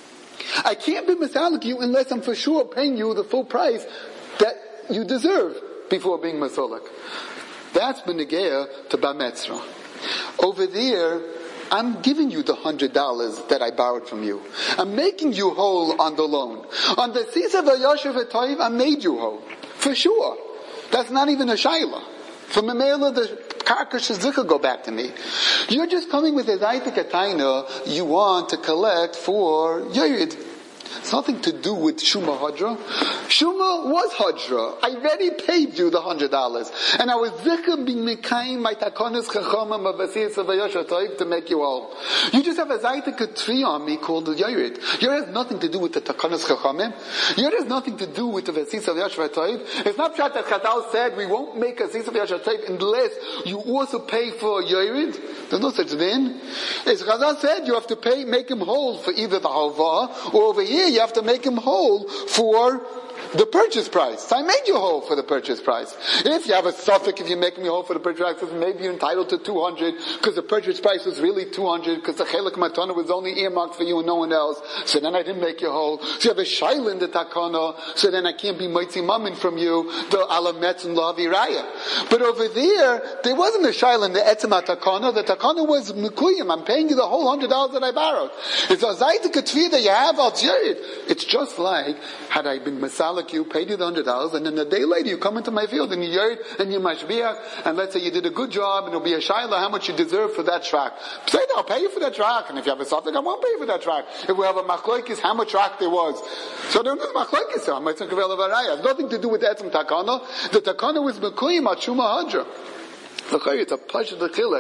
I can't be misalik you unless I'm for sure paying you the full price that you deserve before being masalik. That's benegeya to Bametzra. Over there, I'm giving you the hundred dollars that I borrowed from you. I'm making you whole on the loan. On the Sisa V'Yashav V'Toiv, I made you whole. For sure. That's not even a shayla. From a mail of the karkash zikha go back to me. You're just coming with a zaytik ataina you want to collect for Yerid. It's nothing to do with Shuma Hadra. Shuma was Hadra. I already paid you the hundred dollars. And I was zikr being mekayim my takonis chachamim of Asiyas V'Yashatayv to make you all. You just have a zaytik tree on me called the Yerid. Yerid has nothing to do with the takonis chachamim. Yerid has nothing to do with the Asiyas V'Yashatayv. It's not that Chazal said we won't make Asiyas V'Yashatayv unless you also pay for Yerid. There's no such thing. As Chazal said, you have to pay, make him whole for either the halva or over here you have to make him whole for the purchase price. So I made you whole for the purchase price. If you have a suffix, if you make me whole for the purchase price, maybe you're entitled to two hundred because the purchase price was really two hundred because the chelik matana was only earmarked for you and no one else. So then I didn't make you whole. So you have a shayla in the takana. So then I can't be moitzi mamin from you the alametz and lavi raya. But over there, there wasn't a shayla in the etzema takana. The takana was mekuyim. I'm paying you the whole hundred dollars that I borrowed. It's a zaytik katvi that you have al tzyerid. It's just like had I been masal you, paid you the hundred dollars, and then a day later you come into my field and you yard and you mashbiach, and let's say you did a good job, and it'll be a shayla how much you deserve for that track. Say, I'll pay you for that track, and if you have a suffix, I won't pay you for that track. If we have a machlokes, how much track there was. So there's machlokes. So I might think of Elavaraya. It has nothing to do with etzem takana. The takana was mekuyim atshuma hadra. It's a pleasure to chilek.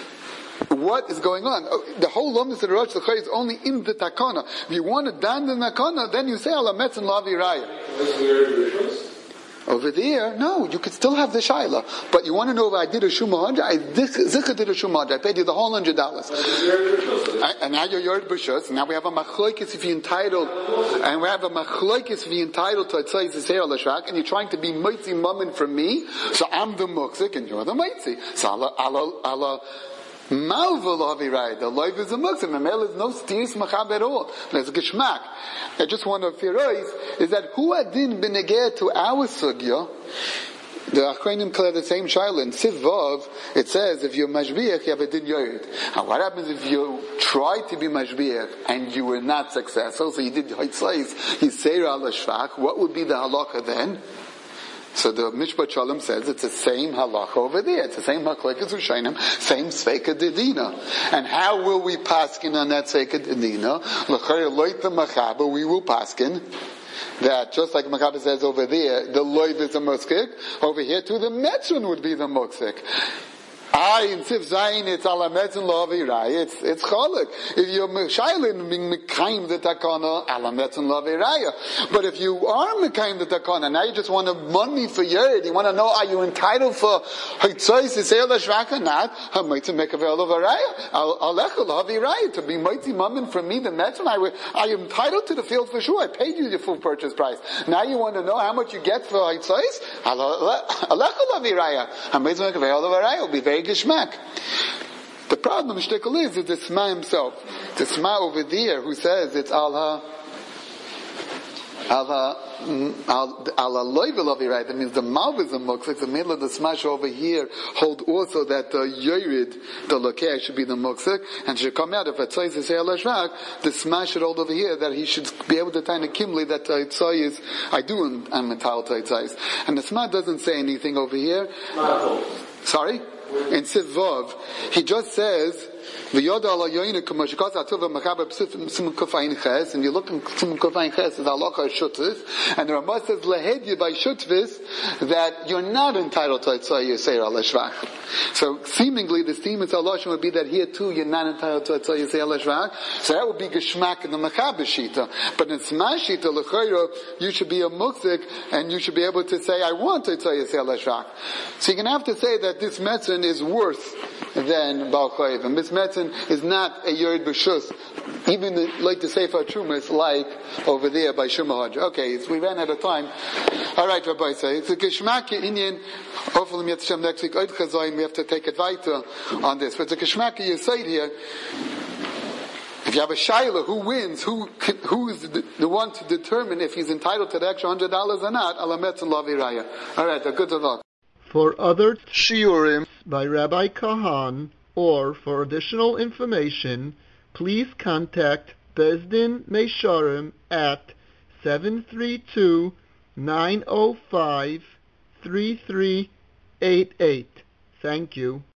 What is going on? The whole lumdus of the Rosh Hashanah is only in the takana. If you want to dan the takana, then you say alametz and lavi raya. Over there, no, you could still have the shayla. But you want to know if I did a shuma hundred? I zikha did a shuma hundred. I paid you the whole hundred dollars. And now you're yard b'shus. Now we have a machlokes if you're entitled, and we have a machlokes if you're entitled to a tzayis zeh al shrak, and you're trying to be mitzi mammon from me. So I'm the muksik and you're the mitzi. So Allah, Allah, Allah. Malva lavi raya. The life is a muksim. The male is no stirs machab at all. There's a geshmak. I just want to theorize is that who adin benegeh to our sugya. The Achronim clear the same shaila. In Siv Vav, it says if you're mashbiach, you have a din yored. And what happens if you try to be mashbiach and you were not successful? So you did haitzais, you say al shvach. What would be the halacha then? So the Mishpat Shalom says it's the same halacha over there. It's the same machlekes Rishonim, same sveika dedina. And how will we paskin on that sveika dedina? L'chayr loit the machaba, we will paskin that just like Machaba says over there, the loiv is a muskik. Over here too, the metzun would be the muksik. I in Sif Zayin, it's alametz and lavi raya. It's it's chalik. If you're shaylin being mekayim the takana, alametz and lavi raya. But if you are mekayim the takana, now you just want to money for yerid. You want to know are you entitled for hitzos to say la shraka not? Ha mitzvah mekavel lavaraya. Alecha lavi raya to be mighty mammon from me the metzun. I I am entitled to the field for sure. I paid you the full purchase price. Now you want to know how much you get for hitzos? Alecha lavi raya. Ha mitzvah mekavel lavaraya will be very Geshmak. The problem, shtickle, is the Sma himself. The Sma over there who says it's Allah, Allah, Allah loivel of right. That means the Malvis and Muksik, the middle of the Smash over here, hold also that the Yerid, the Lokeh, should be the Muksik, and should come out if it says it's Allah Shrak, the Smash should hold over here that he should be able to tie the Kimli that Tzai is, I do, I'm entitled to Tzai. And the Sma doesn't say anything over here. Sorry? In Siv Vav, he just says v'yoda ala yoyinu k'moshikos atova machaber p'sif simon kofayin ches, and you look in simon kofayin ches is halacha shutvis, and the Ramah says lehedya by shutvis that you're not entitled to Etzah Yisrael al Shvach. So seemingly the statement halashon would be that here too you're not entitled to Etzah Yisrael al Shvach. So that would be geschmack in the machaber shita. But in Smash shita l'chayro you should be a mukzik and you should be able to say I want Etzah Yisrael al Shvach. So you're going to have to say that this metzin is worse than Baal Chayiv. And this metzin is not a Yerid B'Shus. Even the, like the Sefer Trumas, like over there by Shumahaj. Okay, so we ran out of time. Alright, Rabbi say, it's a Geshmak Inyan, hopefully next week, we have to take it weiter on this. But it's a Geshmak you say here, if you have a Shaila, who wins, who who is the, the one to determine if he's entitled to the extra hundred dollars or not, Alametz and Laviraya. Alright, good luck. For other shiurim by Rabbi Kahan, or for additional information, please contact Bezdin Meisharim at seven three two, nine zero five, three three eight eight. Thank you.